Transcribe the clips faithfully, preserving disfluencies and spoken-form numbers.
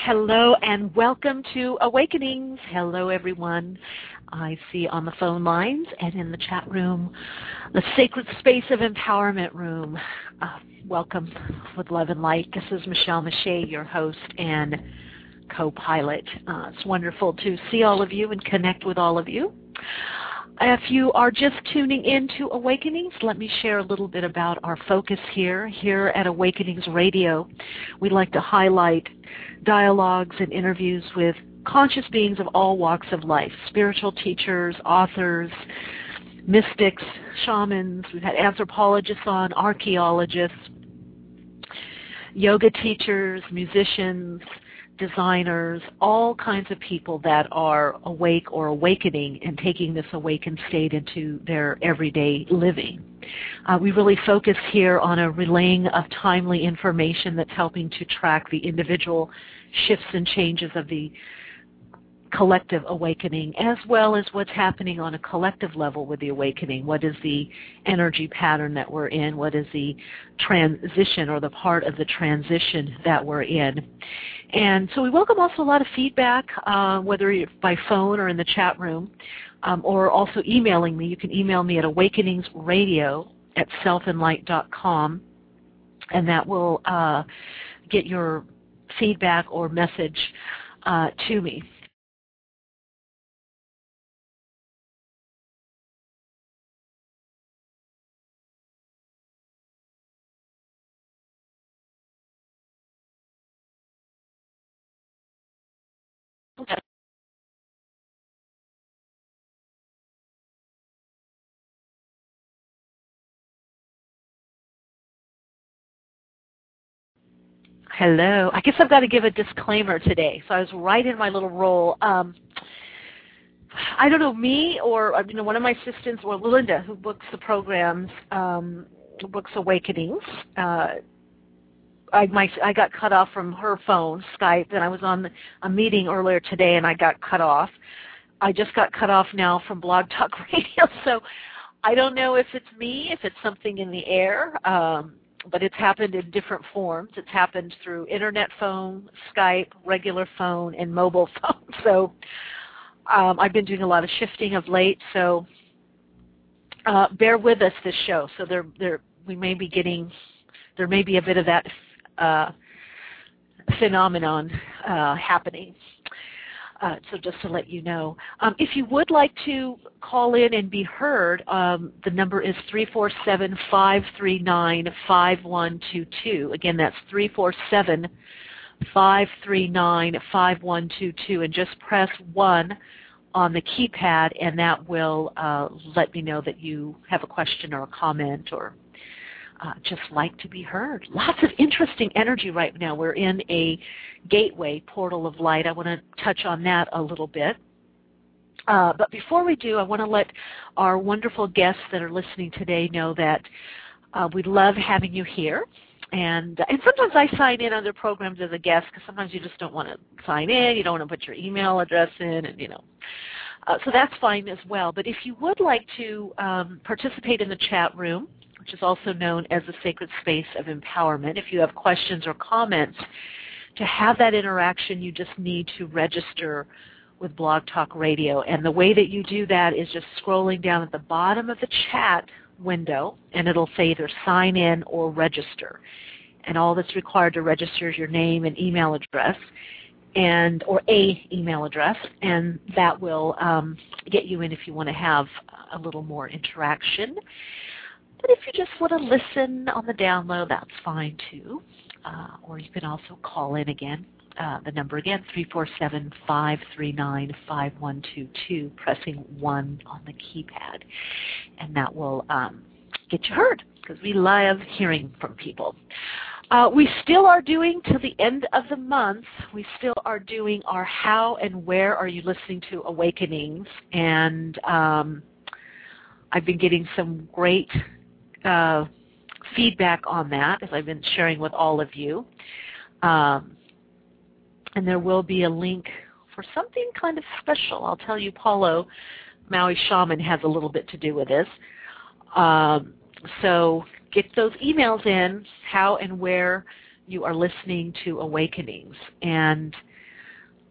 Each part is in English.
Hello and welcome to Awakenings. Hello everyone. I see on the phone lines and in the chat room, the Sacred Space of Empowerment room. Uh, welcome with love and light. This is Michelle Mache, your host and co-pilot. Uh, it's wonderful to see all of you and connect with all of you. If you are just tuning in to Awakenings, let me share a little bit about our focus here. Here at Awakenings Radio, we'd like to highlight dialogues and interviews with conscious beings of all walks of life, spiritual teachers, authors, mystics, shamans. We've had anthropologists on, archaeologists, yoga teachers, musicians, designers, all kinds of people that are awake or awakening and taking this awakened state into their everyday living. Uh, we really focus here on a relaying of timely information that's helping to track the individual shifts and changes of the collective awakening, as well as what's happening on a collective level with the awakening. What is the energy pattern that we're in? What is the transition or the part of the transition that we're in? And so we welcome also a lot of feedback, uh, whether you're by phone or in the chat room, um, or also emailing me. You can email me at awakeningsradio at self and light dot com, and that will uh, get your feedback or message uh, to me. Okay. Hello. I guess I've got to give a disclaimer today. So I was right in my little role. Um, I don't know, me or you know one of my assistants, or Linda, who books the programs, um, books Awakenings. Uh, I, my, I got cut off from her phone, Skype, and I was on a meeting earlier today, and I got cut off. I just got cut off now from Blog Talk Radio, so I don't know if it's me, if it's something in the air. Um, but it's happened in different forms. It's happened through internet phone, Skype, regular phone, and mobile phone. So um, I've been doing a lot of shifting of late, so uh, bear with us this show. So there, there, we may be getting, there may be a bit of that uh, phenomenon uh, happening. Uh, so just to let you know. Um, if you would like to call in and be heard, um, the number is three four seven, five three nine, five one two two. Again, that's three four seven, five three nine, five one two two. And just press one on the keypad, and that will uh, let me know that you have a question or a comment or Uh, just like to be heard. Lots of interesting energy right now. We're in a gateway, portal of light. I want to touch on that a little bit. Uh, but before we do, I want to let our wonderful guests that are listening today know that uh, we love having you here. And, and sometimes I sign in on their programs as a guest because sometimes you just don't want to sign in. You don't want to put your email address in, and you know. Uh, so that's fine as well. But if you would like to um, participate in the chat room, which is also known as the Sacred Space of Empowerment. If you have questions or comments, to have that interaction, you just need to register with Blog Talk Radio. And the way that you do that is just scrolling down at the bottom of the chat window, and it'll say either sign in or register. And all that's required to register is your name and email address, and or a email address, and that will um, get you in if you want to have a little more interaction. But if you just want to listen on the download, that's fine too. Uh, or you can also call in again. Uh, the number again, three four seven, five three nine, five one two two, pressing one on the keypad. And that will um, get you heard, because we love hearing from people. Uh, we still are doing, till the end of the month, we still are doing our How and Where Are You Listening to Awakenings. And um, I've been getting some great Uh, feedback on that, as I've been sharing with all of you. Um, and there will be a link for something kind of special. I'll tell you, Paulo, Maui Shaman, has a little bit to do with this. Um, so get those emails in, how and where you are listening to Awakenings. And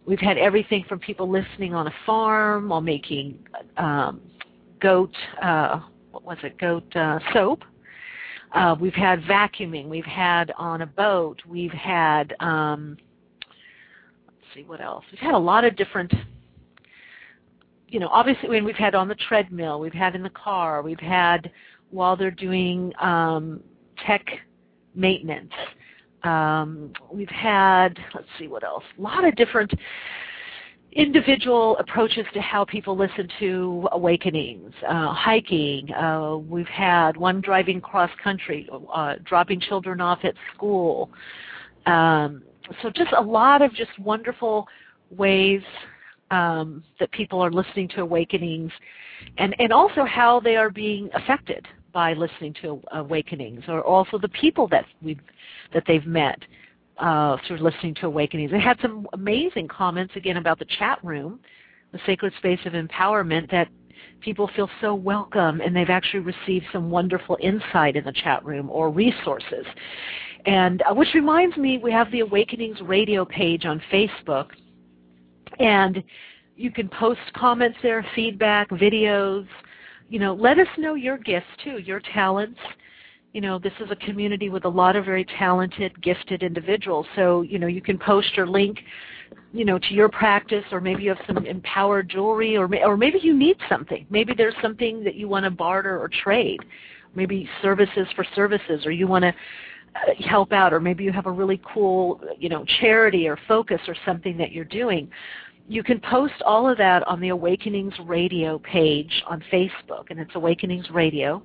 we've had everything from people listening on a farm while making um, goat, uh, what was it, goat uh, soap. Uh, we've had vacuuming. We've had on a boat. We've had, um, let's see, what else? We've had a lot of different, you know, obviously when we've had on the treadmill, we've had in the car, we've had while they're doing um, tech maintenance. Um, we've had, let's see what else, a lot of different individual approaches to how people listen to awakenings, uh, hiking. Uh, we've had one driving cross country, uh, dropping children off at school. Um, so just a lot of just wonderful ways um, that people are listening to awakenings, and, and also how they are being affected by listening to awakenings, or also the people that we've that they've met uh, through listening to awakenings. They had some amazing comments again about the chat room, the sacred space of empowerment, that people feel so welcome, and they've actually received some wonderful insight in the chat room or resources. And uh, which reminds me, we have the Awakenings radio page on Facebook, and you can post comments there, feedback, videos. You know, let us know your gifts too, your talents. You know, this is a community with a lot of very talented, gifted individuals. So, you know, you can post your link, you know, to your practice, or maybe you have some empowered jewelry, or or maybe you need something. Maybe there's something that you want to barter or trade. Maybe services for services, or you want to help out, or maybe you have a really cool, you know, charity or focus or something that you're doing. You can post all of that on the Awakenings Radio page on Facebook, and it's Awakenings Radio.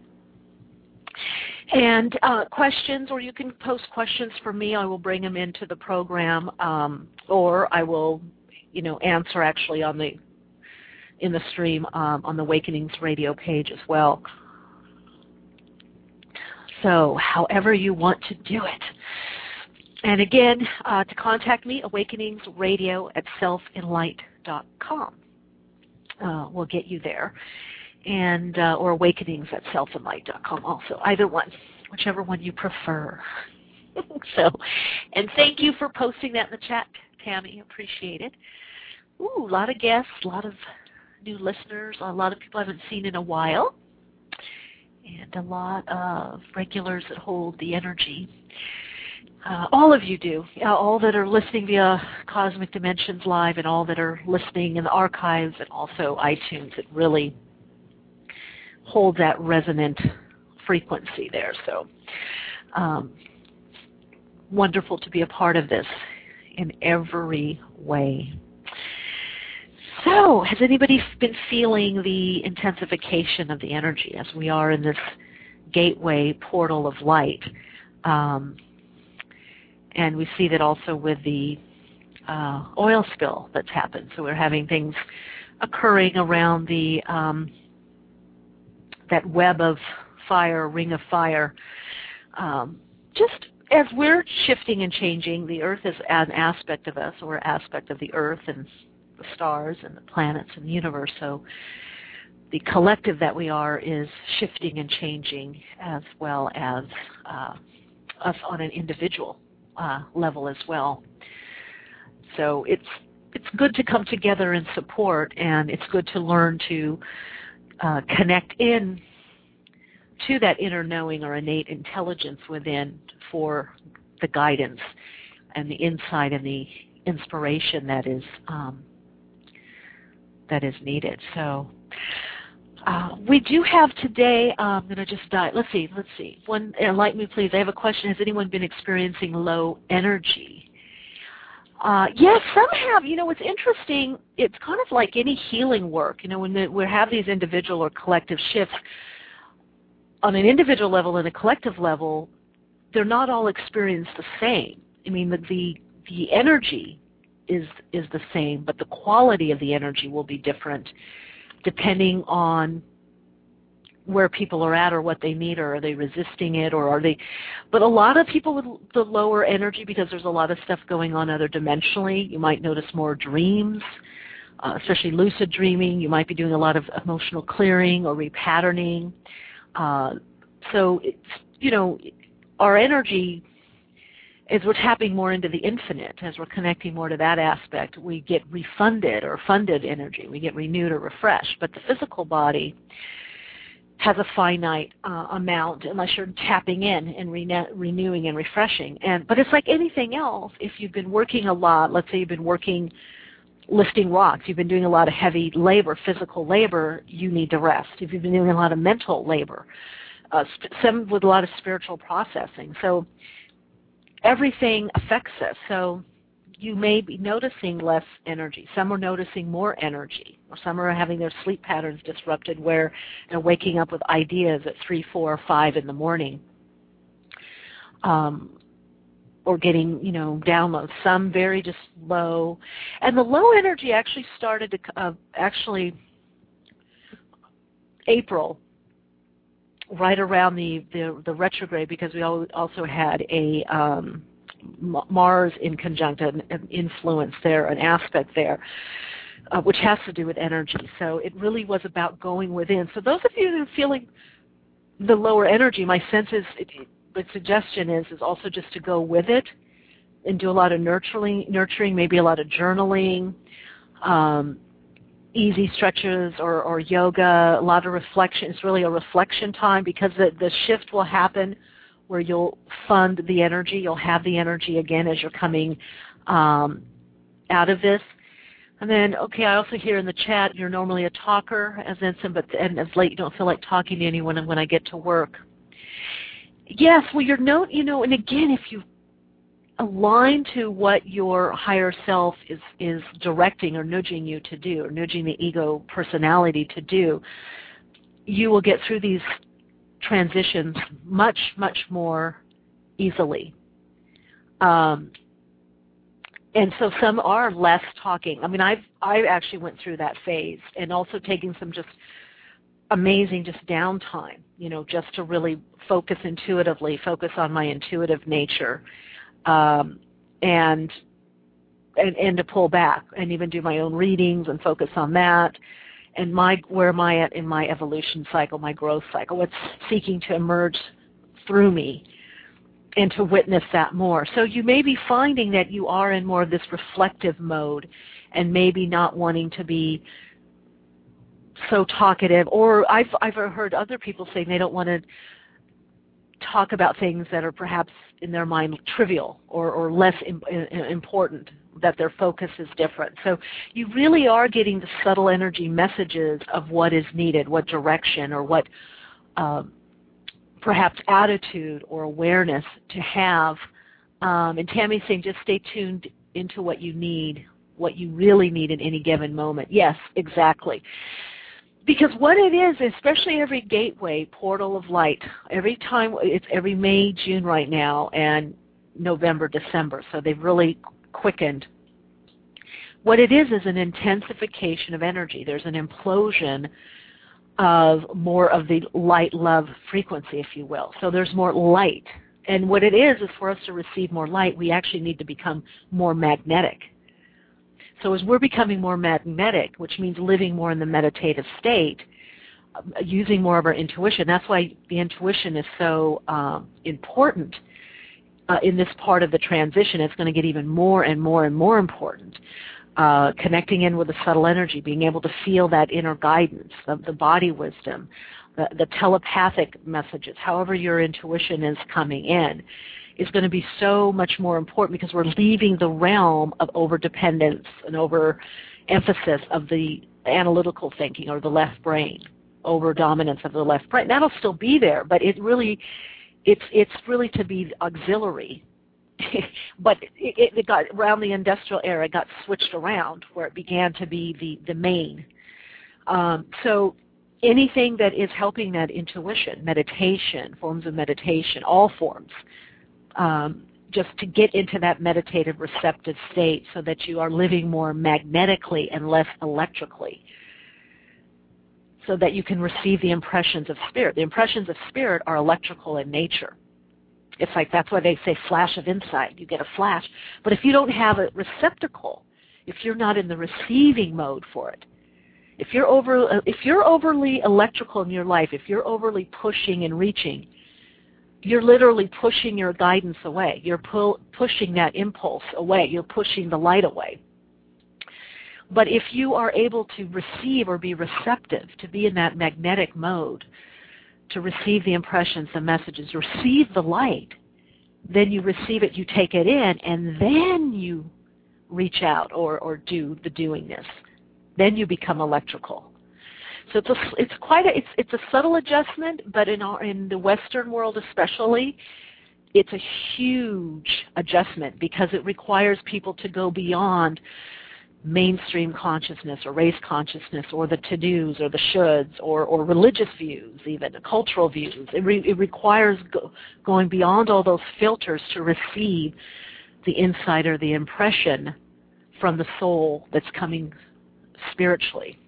And uh, questions, or you can post questions for me. I will bring them into the program, um, or I will, you know, answer actually on the in the stream um, on the Awakenings Radio page as well. So, however you want to do it. And again, uh, to contact me, awakeningsradio at self enlight dot com. Uh, we'll get you there. And uh, or awakenings at self enlight dot com also. Either one, whichever one you prefer. So, and thank you for posting that in the chat, Tammy. Appreciate it. Ooh, a lot of guests, a lot of new listeners, a lot of people I haven't seen in a while, and a lot of regulars that hold the energy. Uh, all of you do, uh, all that are listening via Cosmic Dimensions Live, and all that are listening in the archives, and also iTunes. It really holds that resonant frequency there. So um, wonderful to be a part of this in every way. So has anybody been feeling the intensification of the energy as we are in this gateway portal of light? Um, and we see that also with the uh, oil spill that's happened. So we're having things occurring around the um, that web of fire, ring of fire. Um, just as we're shifting and changing, the earth is an aspect of us, or aspect of the earth and the stars and the planets and the universe. So the collective that we are is shifting and changing, as well as uh, us on an individual uh, level as well. So it's it's good to come together and support, and it's good to learn to uh, connect in to that inner knowing or innate intelligence within for the guidance and the insight and the inspiration that is um, that is needed. So uh, we do have today. Uh, I'm going to just dive. Let's see. Let's see. One, enlighten me, please. I have a question. Has anyone been experiencing low energy? Uh, yes, some have. You know, it's interesting. It's kind of like any healing work. You know, when the, we have these individual or collective shifts, on an individual level and a collective level, they're not all experienced the same. I mean, the, the the energy is is the same, but the quality of the energy will be different depending on where people are at or what they need, or are they resisting it, or are they... But a lot of people with the lower energy, because there's a lot of stuff going on other dimensionally, you might notice more dreams, uh, especially lucid dreaming. You might be doing a lot of emotional clearing or repatterning. Uh, so, it's, you know, our energy as we're tapping more into the infinite, as we're connecting more to that aspect, we get refunded or funded energy. We get renewed or refreshed. But the physical body has a finite uh, amount unless you're tapping in and rene- renewing and refreshing. And but it's like anything else. If you've been working a lot, let's say you've been working lifting rocks, you've been doing a lot of heavy labor, physical labor, you need to rest. If you've been doing a lot of mental labor, uh, some with a lot of spiritual processing. So everything affects us. So you may be noticing less energy. Some are noticing more energy. Or some are having their sleep patterns disrupted where they're waking up with ideas at three, four, or five in the morning. Um, or getting, you know, downloads. Some very just low. And the low energy actually started to, uh, actually April, right around the, the, the retrograde, because we also had a um, Mars in conjunct, an, an influence there, an aspect there, uh, which has to do with energy. So it really was about going within. So those of you who are feeling the lower energy, my sense is, it, the suggestion is, is also just to go with it and do a lot of nurturing, nurturing, maybe a lot of journaling, um, easy stretches or, or yoga, a lot of reflection. It's really a reflection time because the, the shift will happen where you'll fund the energy. You'll have the energy again as you're coming um, out of this. And then, okay, I also hear in the chat you're normally a talker, as Ensign, but and as late you don't feel like talking to anyone when I get to work. Yes, well, your note, you know, and again, if you align to what your higher self is, is directing or nudging you to do, or nudging the ego personality to do, you will get through these transitions much, much more easily. Um, and so some are less talking. I mean, I've I actually went through that phase, and also taking some just amazing just downtime, you know, just to really focus intuitively, focus on my intuitive nature, um, and, and and to pull back and even do my own readings and focus on that. And my where am I at in my evolution cycle, my growth cycle, what's seeking to emerge through me, and to witness that more. So you may be finding that you are in more of this reflective mode and maybe not wanting to be so talkative, or I've I've heard other people saying they don't want to talk about things that are perhaps in their mind trivial or, or less im- important, that their focus is different. So you really are getting the subtle energy messages of what is needed, what direction or what um, perhaps attitude or awareness to have. Um, and Tammy's saying just stay tuned into what you need, what you really need in any given moment. Yes, exactly. Because what it is, especially every gateway, portal of light, every time, it's every May, June right now, and November, December, so they've really quickened. What it is is an intensification of energy. There's an implosion of more of the light love frequency, if you will. So there's more light. And what it is is for us to receive more light, we actually need to become more magnetic. So as we're becoming more magnetic, which means living more in the meditative state, uh, using more of our intuition, that's why the intuition is so um, important uh, in this part of the transition. It's going to get even more and more and more important. Uh, connecting in with the subtle energy, being able to feel that inner guidance, the, the body wisdom, the, the telepathic messages, however your intuition is coming in, is going to be so much more important because we're leaving the realm of overdependence and over-emphasis of the analytical thinking or the left brain, over-dominance of the left brain. That'll still be there, but it really, it's it's really to be auxiliary. But it, it got, around the industrial era, it got switched around where it began to be the, the main. Um, so anything that is helping that intuition, meditation, forms of meditation, all forms, Um, just to get into that meditative receptive state so that you are living more magnetically and less electrically, so that you can receive the impressions of spirit. The impressions of spirit are electrical in nature. It's like, that's why they say flash of insight. You get a flash. But if you don't have a receptacle, if you're not in the receiving mode for it, if you're over, if you're overly electrical in your life, if you're overly pushing and reaching, you're literally pushing your guidance away. You're pu- pushing that impulse away. You're pushing the light away. But if you are able to receive or be receptive, to be in that magnetic mode, to receive the impressions, the messages, receive the light, then you receive it, you take it in, and then you reach out or, or do the doingness. Then you become electrical. So it's a, it's quite a it's it's a subtle adjustment, but in our in the Western world especially, it's a huge adjustment because it requires people to go beyond mainstream consciousness or race consciousness or the to-dos or the shoulds or, or religious views, even cultural views. It, re, it requires go, going beyond all those filters to receive the insight or the impression from the soul that's coming spiritually.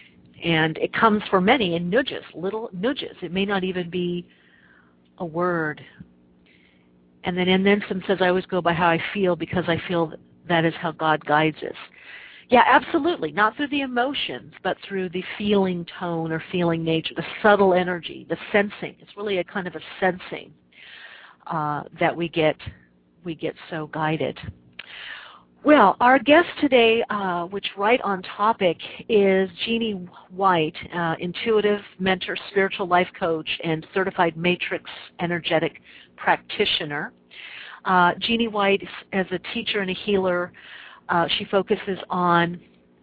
And it comes for many in nudges, little nudges. It may not even be a word. And then in Nenson says, I always go by how I feel because I feel that is how God guides us. Yeah, absolutely. Not through the emotions, but through the feeling tone or feeling nature, the subtle energy, the sensing. It's really a kind of a sensing uh, that we get we get so guided. Well, our guest today, uh, which right on topic, is Jeannie White, uh, intuitive mentor, spiritual life coach, and certified matrix energetic practitioner. Uh, Jeannie White, as a teacher and a healer, uh, she focuses on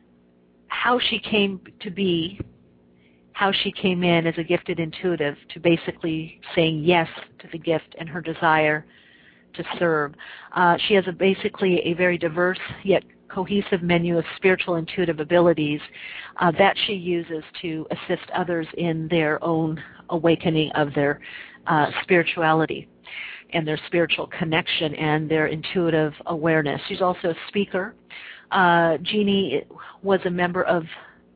how she came to be, how she came in as a gifted intuitive to basically saying yes to the gift and her desire to serve. Uh, she has a basically a very diverse yet cohesive menu of spiritual intuitive abilities uh, that she uses to assist others in their own awakening of their uh, spirituality and their spiritual connection and their intuitive awareness. She's also a speaker. Uh, Jeannie was a member of,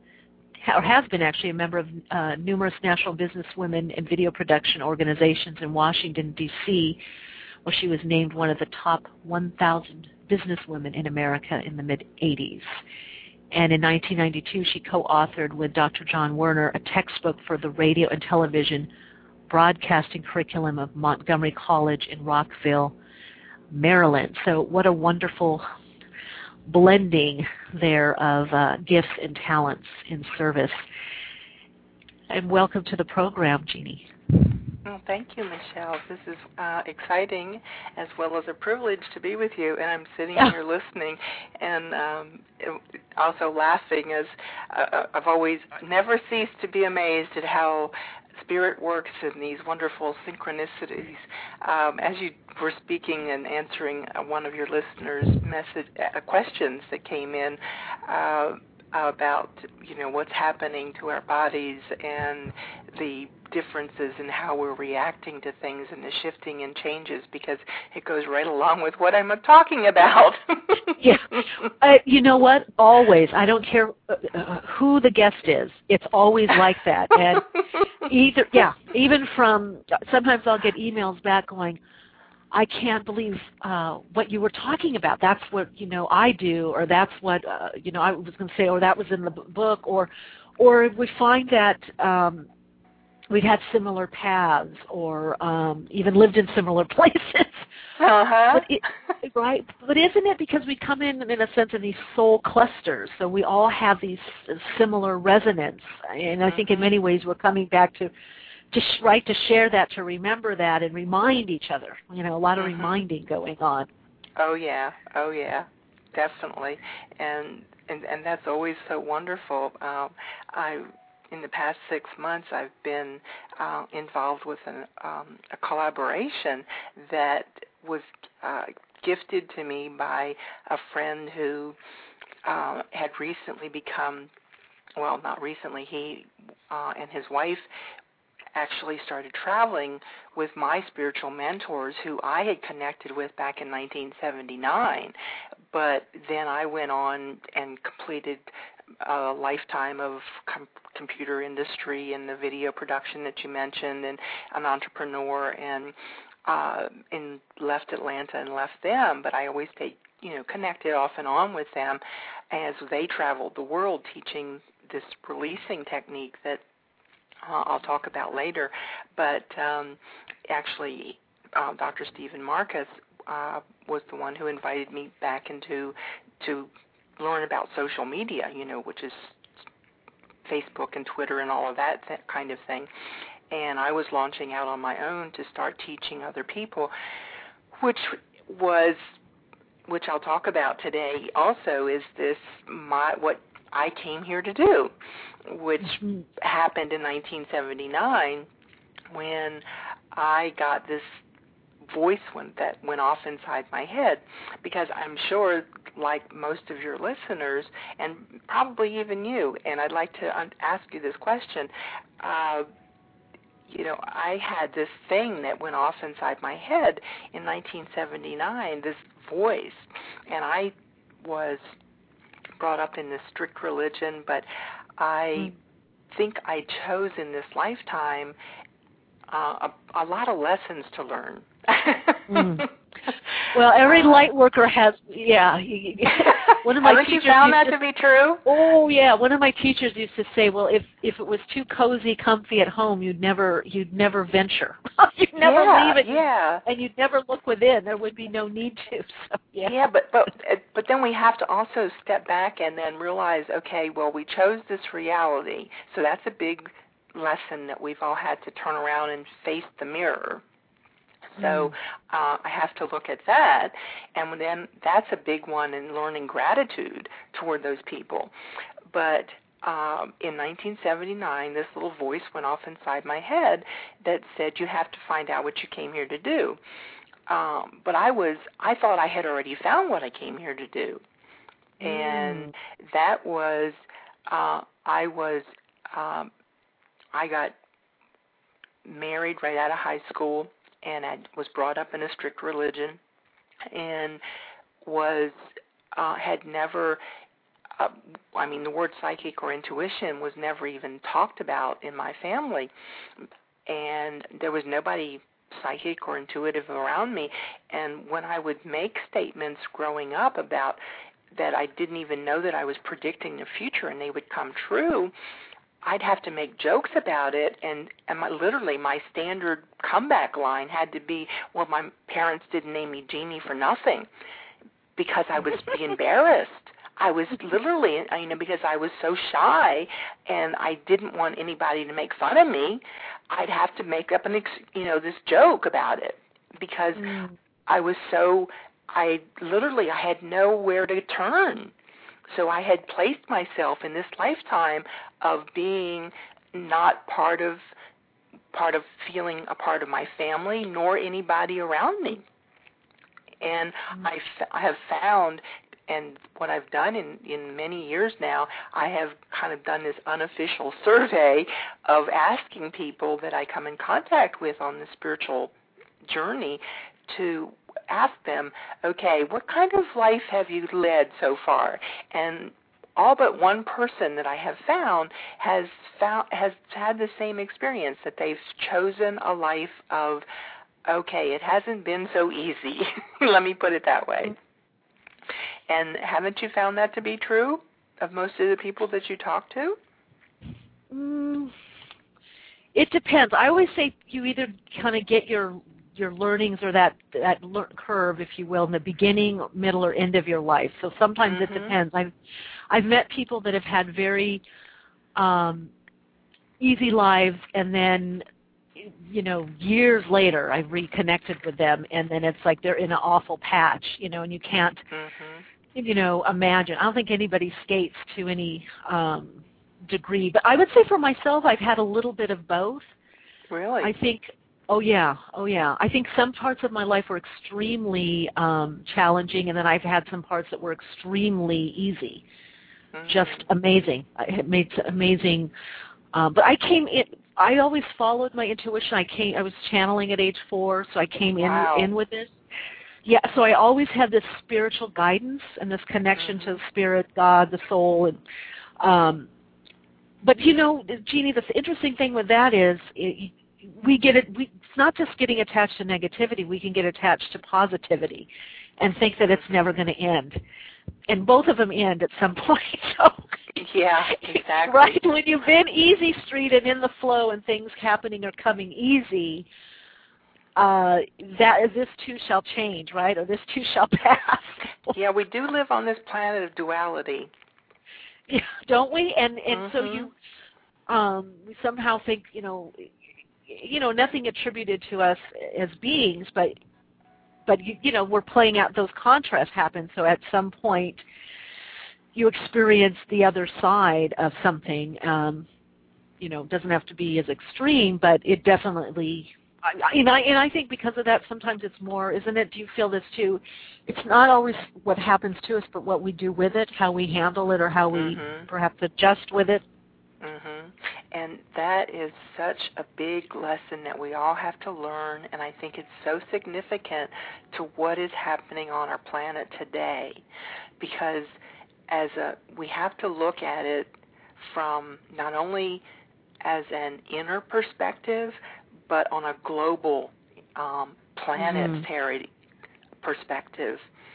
or has been actually a member of uh, numerous national businesswomen and video production organizations in Washington, D C, where she was named one of the top one thousand businesswomen in America in the mid-eighties. And in nineteen ninety-two, she co-authored with Doctor John Werner a textbook for the radio and television broadcasting curriculum of Montgomery College in Rockville, Maryland. So what a wonderful blending there of uh, gifts and talents in service. And welcome to the program, Jeannie. Well, thank you, Michelle. This is uh, exciting as well as a privilege to be with you. And I'm sitting here listening and um, also laughing as uh, I've always never ceased to be amazed at how Spirit works in these wonderful synchronicities. Um, as you were speaking and answering uh, one of your listeners' message uh, questions that came in uh, about, you know, what's happening to our bodies and the differences in how we're reacting to things and the shifting and changes, because it goes right along with what I'm talking about. Yeah. Uh, you know what? Always. I don't care uh, who the guest is. It's always like that. And either, yeah, even from, sometimes I'll get emails back going, I can't believe uh, what you were talking about. That's what, you know, I do, or that's what, uh, you know, I was going to say, or that was in the book, or, or we find that um, we've had similar paths, or um, even lived in similar places. Uh-huh. But it, right? But isn't it because we come in, in a sense, in these soul clusters, so we all have these similar resonance, and I think in many ways we're coming back to to sh- right to share that, to remember that, and remind each other. You know, a lot of mm-hmm. reminding going on. Oh yeah, oh yeah, definitely, and and and that's always so wonderful. Um, I in the past six months, I've been uh, involved with an, um, a collaboration that was uh, gifted to me by a friend who uh, had recently become, well, not recently. He uh, and his wife actually started traveling with my spiritual mentors who I had connected with back in nineteen seventy-nine. But then I went on and completed a lifetime of com- computer industry and the video production that you mentioned, and an entrepreneur, and uh, and left Atlanta and left them. But I always stayed, you know, connected off and on with them as they traveled the world teaching this releasing technique that Uh, I'll talk about later, but um, actually uh, Doctor Stephen Marcus uh, was the one who invited me back into to learn about social media, you know, which is Facebook and Twitter and all of that, that kind of thing. And I was launching out on my own to start teaching other people, which was, which I'll talk about today also, is this my what I came here to do, which mm-hmm. happened in nineteen seventy-nine when I got this voice when, that went off inside my head, because I'm sure, like most of your listeners, and probably even you, and I'd like to un- ask you this question, uh, you know, I had this thing that went off inside my head in nineteen seventy-nine, this voice, and I was brought up in this strict religion, but I mm. think I chose in this lifetime uh, a, a lot of lessons to learn. mm. Well, every light worker has, yeah. One of my Haven't you found that to, to be true? Oh, yeah. One of my teachers used to say, well, if if it was too cozy, comfy at home, you'd never you'd never venture. you'd never yeah, leave it. Yeah. And you'd never look within. There would be no need to. So, yeah. Yeah, but but but then we have to also step back and then realize, okay, well, we chose this reality, so that's a big lesson that we've all had to turn around and face the mirror. So uh, I have to look at that, and then that's a big one in learning gratitude toward those people. But um, in nineteen seventy-nine, this little voice went off inside my head that said, you have to find out what you came here to do. Um, but I was, I thought I had already found what I came here to do. And mm. that was, uh, I was, um, I got married right out of high school, and I was brought up in a strict religion, and was uh, had never, uh, I mean, the word psychic or intuition was never even talked about in my family, and there was nobody psychic or intuitive around me. And when I would make statements growing up about that I didn't even know that I was predicting the future and they would come true, I'd have to make jokes about it, and, and my, literally my standard comeback line had to be, well, my parents didn't name me Jeannie for nothing, because I was embarrassed. I was literally, you know, because I was so shy and I didn't want anybody to make fun of me, I'd have to make up an, ex, you know, this joke about it, because mm. I was so, I literally, I had nowhere to turn. So I had placed myself in this lifetime of being not part of part of feeling a part of my family nor anybody around me. And mm-hmm. I, f- I have found, and what I've done in, in many years now, I have kind of done this unofficial survey of asking people that I come in contact with on the spiritual journey to ask them, okay, what kind of life have you led so far? And all but one person that I have found has found has had the same experience, that they've chosen a life of, okay, it hasn't been so easy. Let me put it that way. And haven't you found that to be true of most of the people that you talk to? Mm, it depends. I always say you either kind of get your your learnings or that that lear- curve, if you will, in the beginning, middle, or end of your life. So sometimes mm-hmm. it depends. I've I've met people that have had very um, easy lives, and then, you know, years later, I've reconnected with them, and then it's like they're in an awful patch, you know, and you can't, mm-hmm. you know, imagine. I don't think anybody skates to any um, degree, but I would say for myself, I've had a little bit of both. Really? I think. Oh, yeah. Oh, yeah. I think some parts of my life were extremely um, challenging, and then I've had some parts that were extremely easy, mm-hmm. just amazing. I had made amazing. Um, but I came in, I always followed my intuition. I came. I was channeling at age four, so I came wow. in, in with this. Yeah, so I always had this spiritual guidance and this connection mm-hmm. to spirit, God, the soul. And, um, but, you know, Jeannie, the interesting thing with that is it, we get it. We, it's not just getting attached to negativity. We can get attached to positivity, and think that it's never going to end. And both of them end at some point. So, yeah, exactly. Right when you've been easy street and in the flow, and things happening are coming easy, uh, that this too shall change, right? Or this too shall pass. Yeah, we do live on this planet of duality. Yeah, don't we? And and mm-hmm. so you um, we somehow think, you know, you know, nothing attributed to us as beings, but but you, you know, we're playing out, those contrasts happen. So at some point, you experience the other side of something. Um, you know, it doesn't have to be as extreme, but it definitely. I, and I and I think because of that, sometimes it's more, isn't it? Do you feel this too? It's not always what happens to us, but what we do with it, how we handle it, or how we mm-hmm. perhaps adjust with it. Mm-hmm. And that is such a big lesson that we all have to learn, and I think it's so significant to what is happening on our planet today, because as a we have to look at it from not only as an inner perspective, but on a global um, planetary mm-hmm. perspective.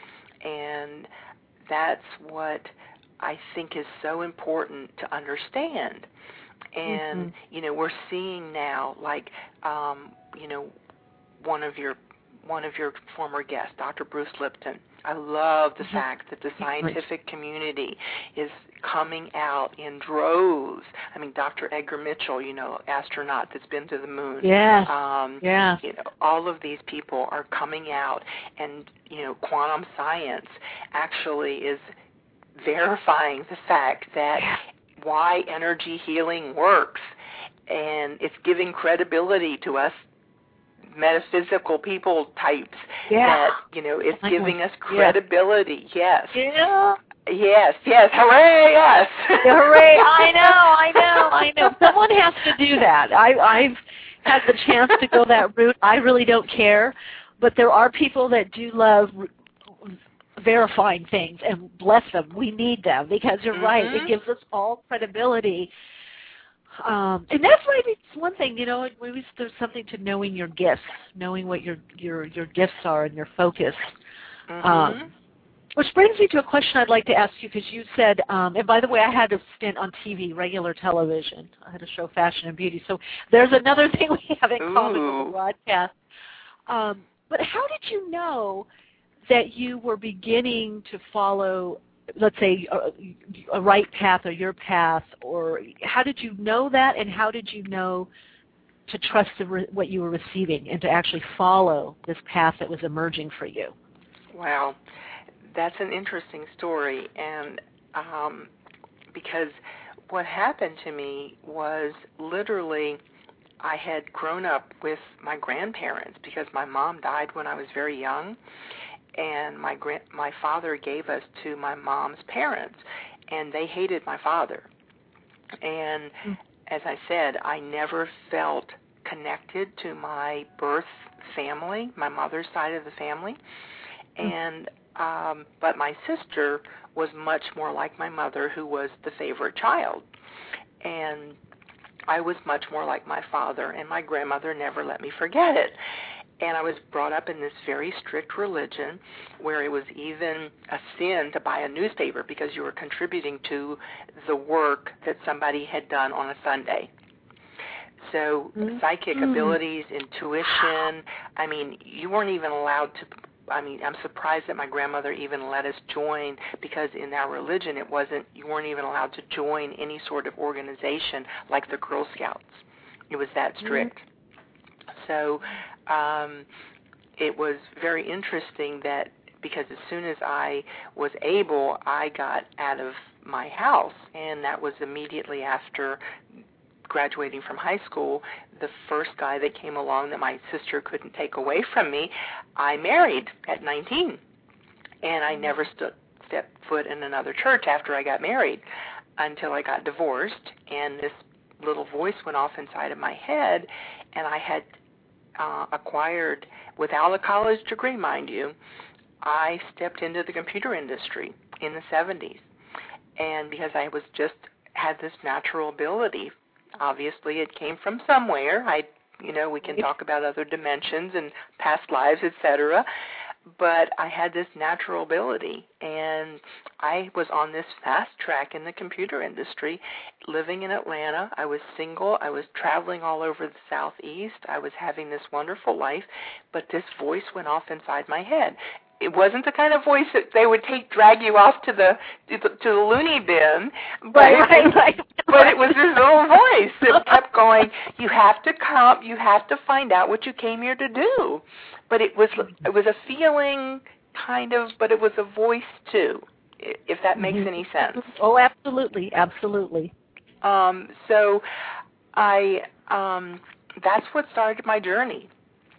And that's what I think is so important to understand. And, mm-hmm. you know, we're seeing now, like, um, you know, one of your one of your former guests, Doctor Bruce Lipton. I love the mm-hmm. fact that the scientific community is coming out in droves. I mean, Doctor Edgar Mitchell, you know, astronaut that's been to the moon. Yeah. Um, yeah. You know, all of these people are coming out, and, you know, quantum science actually is verifying the fact that yeah. why energy healing works, and it's giving credibility to us metaphysical people types yeah. that, you know, it's I giving know. us credibility. Yeah. Yes. Yeah. Yes, yes, hooray, yes. Yeah, hooray, I know, I know, I know. Someone has to do that. I, I've had the chance to go that route. I really don't care, but there are people that do love verifying things, and bless them. We need them, because you're mm-hmm. right. It gives us all credibility. Um, and that's maybe it's one thing, you know, maybe there's something to knowing your gifts, knowing what your your, your gifts are and your focus. Mm-hmm. Um, which brings me to a question I'd like to ask you, because you said, um, and by the way, I had a stint on T V, regular television. I had a show, Fashion and Beauty. So there's another thing we have in Ooh. common with the broadcast. Um, but how did you know that you were beginning to follow, let's say, a, a right path or your path, or how did you know that, and how did you know to trust the re- what you were receiving and to actually follow this path that was emerging for you? Wow, that's an interesting story, and um, because what happened to me was literally I had grown up with my grandparents, because my mom died when I was very young, and my grand, my father gave us to my mom's parents, and they hated my father. And mm-hmm. as I said, I never felt connected to my birth family, my mother's side of the family. Mm-hmm. And um, but my sister was much more like my mother, who was the favorite child. And I was much more like my father, and my grandmother never let me forget it. And I was brought up in this very strict religion where it was even a sin to buy a newspaper because you were contributing to the work that somebody had done on a Sunday. So mm-hmm. psychic abilities, intuition, I mean, you weren't even allowed to, I mean, I'm surprised that my grandmother even let us join, because in our religion it wasn't, you weren't even allowed to join any sort of organization like the Girl Scouts. It was that strict. Mm-hmm. So um, it was very interesting that, because as soon as I was able, I got out of my house, and that was immediately after graduating from high school. The first guy that came along that my sister couldn't take away from me, I married at nineteen, and I never stood stepped foot in another church after I got married until I got divorced, and this little voice went off inside of my head, and I had uh, acquired, without a college degree, mind you, I stepped into the computer industry in the seventies, and because I was just had this natural ability. Obviously, it came from somewhere. I, you know, we can talk about other dimensions and past lives, et cetera. but I had this natural ability, and I was on this fast track in the computer industry, living in Atlanta. I was single. I was traveling all over the Southeast. I was having this wonderful life, but this voice went off inside my head. It wasn't the kind of voice that they would take, drag you off to the to the, to the loony bin, but, right, it, right, right. but it was this little voice that kept going, you have to come, you have to find out what you came here to do. But it was it was a feeling, kind of, but it was a voice too, if that makes mm-hmm. any sense. Oh, absolutely, absolutely. Um, so I um, that's what started my journey,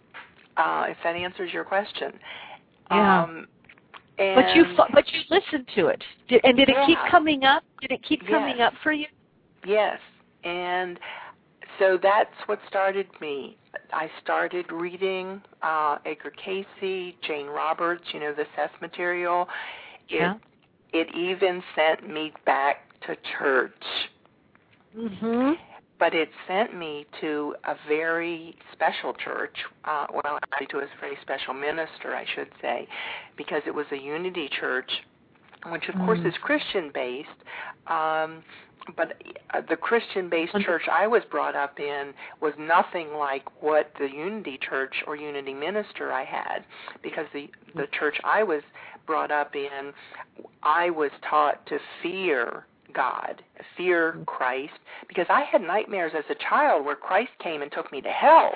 uh, if that answers your question. Yeah. Um, and but you but you listened to it, did, and did it yeah. keep coming up? Did it keep yes. coming up for you? Yes, and so that's what started me. I started reading uh, Edgar Cayce, Jane Roberts, you know, the Seth material. It, yeah. It even sent me back to church. Mm-hmm. But it sent me to a very special church, uh, well, actually to a very special minister, I should say, because it was a unity church, which of mm. course is Christian-based, um, but uh, the Christian-based church I was brought up in was nothing like what the unity church or unity minister I had, because the, the church I was brought up in, I was taught to fear God, fear Christ, because I had nightmares as a child where Christ came and took me to hell.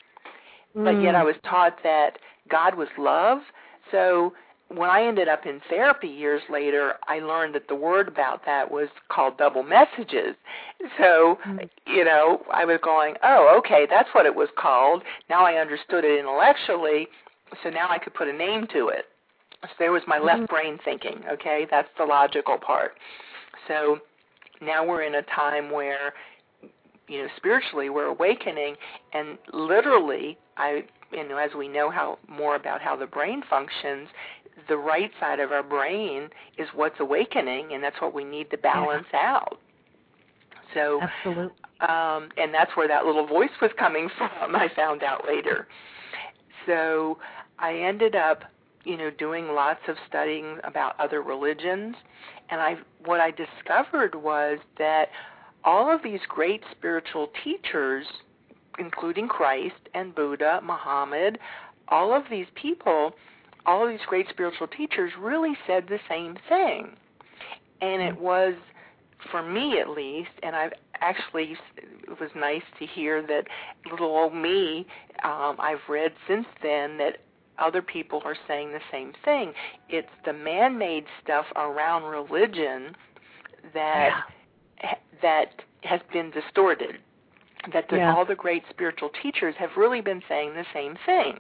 Mm. But yet I was taught that God was love. So when I ended up in therapy years later, I learned that the word about that was called double messages. So, mm. you know, I was going, oh, okay, that's what it was called. Now I understood it intellectually, so now I could put a name to it. So there was my left mm. brain thinking, okay? That's the logical part. So now we're in a time where, you know, spiritually we're awakening, and literally, I, you know, as we know how more about how the brain functions, the right side of our brain is what's awakening, and that's what we need to balance yeah. out. So, absolutely. Um, and that's where that little voice was coming from, I found out later. So I ended up, you know, doing lots of studying about other religions, and I what I discovered was that all of these great spiritual teachers, including Christ and Buddha, Muhammad, all of these people, all of these great spiritual teachers really said the same thing. And it was, for me at least, and I've actually, it was nice to hear that little old me, um, I've read since then that other people are saying the same thing. It's the man-made stuff around religion that yeah. that has been distorted, that the, yeah. all the great spiritual teachers have really been saying the same thing.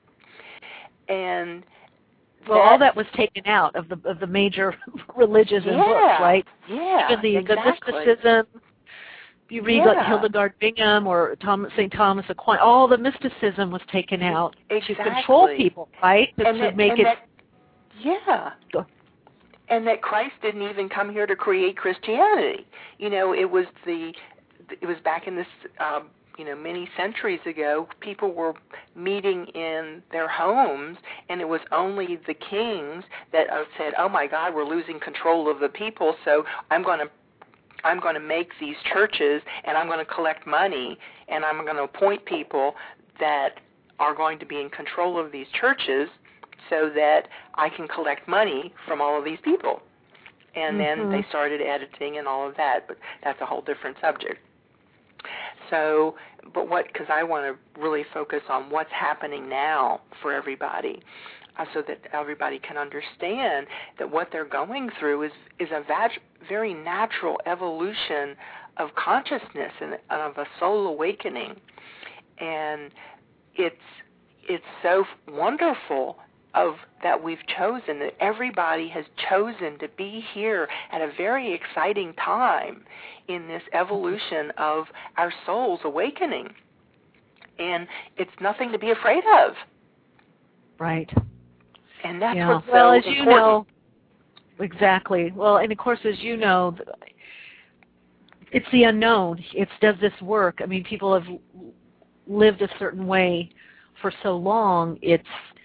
And well, all that was taken out of the of the major religions yeah, and books, right? Yeah, Even the, exactly. the mysticism. You read yeah. like Hildegard Bingham or Thomas, Saint Thomas Aquinas, all the mysticism was taken out exactly. to control people, right? To, and to that, make and it. That, yeah. Go. And that Christ didn't even come here to create Christianity. You know, it was the, it was back in this, um, you know, many centuries ago, people were meeting in their homes, and it was only the kings that uh, said, oh my God, we're losing control of the people, so I'm going to I'm going to make these churches, and I'm going to collect money, and I'm going to appoint people that are going to be in control of these churches so that I can collect money from all of these people. And mm-hmm. then they started editing and all of that, but that's a whole different subject. So, but what, because I want to really focus on what's happening now for everybody, uh, so that everybody can understand that what they're going through is, is a vag- very natural evolution of consciousness and of a soul awakening. And it's it's so wonderful of that we've chosen, that everybody has chosen to be here at a very exciting time in this evolution of our souls awakening. And it's nothing to be afraid of. Right. And that's yeah. what's so well, as important. you know, exactly. Well, and of course, as you know, it's the unknown. It's does this work? I mean, people have lived a certain way for so long. It's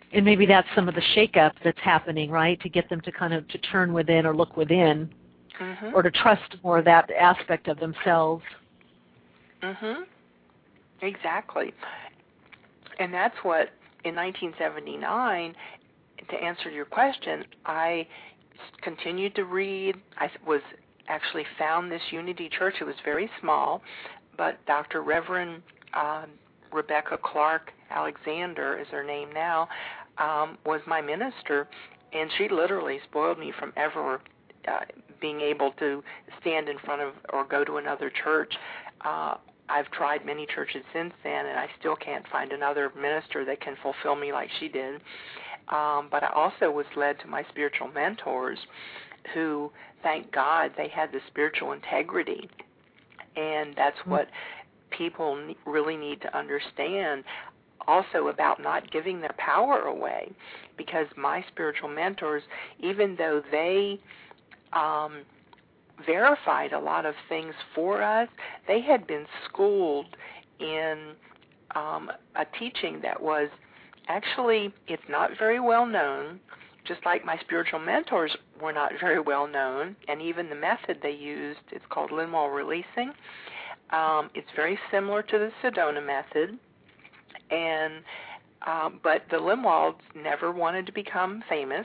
And maybe that's some of the shakeup that's happening, right? To get them to kind of to turn within or look within, mm-hmm. or to trust more of that aspect of themselves. Mhm. Exactly. And that's what, in nineteen seventy-nine, to answer your question, I continued to read. I was actually found this Unity Church. It was very small, but Doctor Reverend um, Rebecca Clark Alexander is her name now, um, was my minister, and she literally spoiled me from ever uh, being able to stand in front of or go to another church. Uh, I've tried many churches since then, and I still can't find another minister that can fulfill me like she did. Um, but I also was led to my spiritual mentors who, thank God, they had the spiritual integrity. And that's what people really need to understand also about not giving their power away. Because my spiritual mentors, even though they um, verified a lot of things for us, they had been schooled in um, a teaching that was actually, it's not very well known, just like my spiritual mentors were not very well known, and even the method they used, it's called Linwall releasing. Um, it's very similar to the Sedona method, and um, but the Linwalls never wanted to become famous,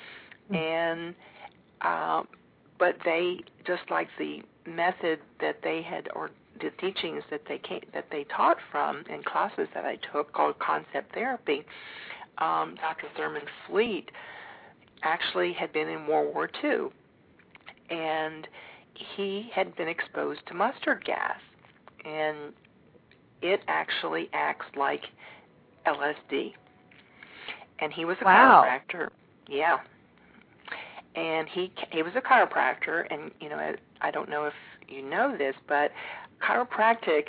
and um, but they, just like the method that they had, or the teachings that they came, that they taught from in classes that I took called concept therapy, um, Doctor Thurman Fleet actually had been in World War Two, and he had been exposed to mustard gas, and it actually acts like L S D. And he was a wow. chiropractor. Yeah. And he he was a chiropractor, and, you know, I, I don't know if you know this, but chiropractic,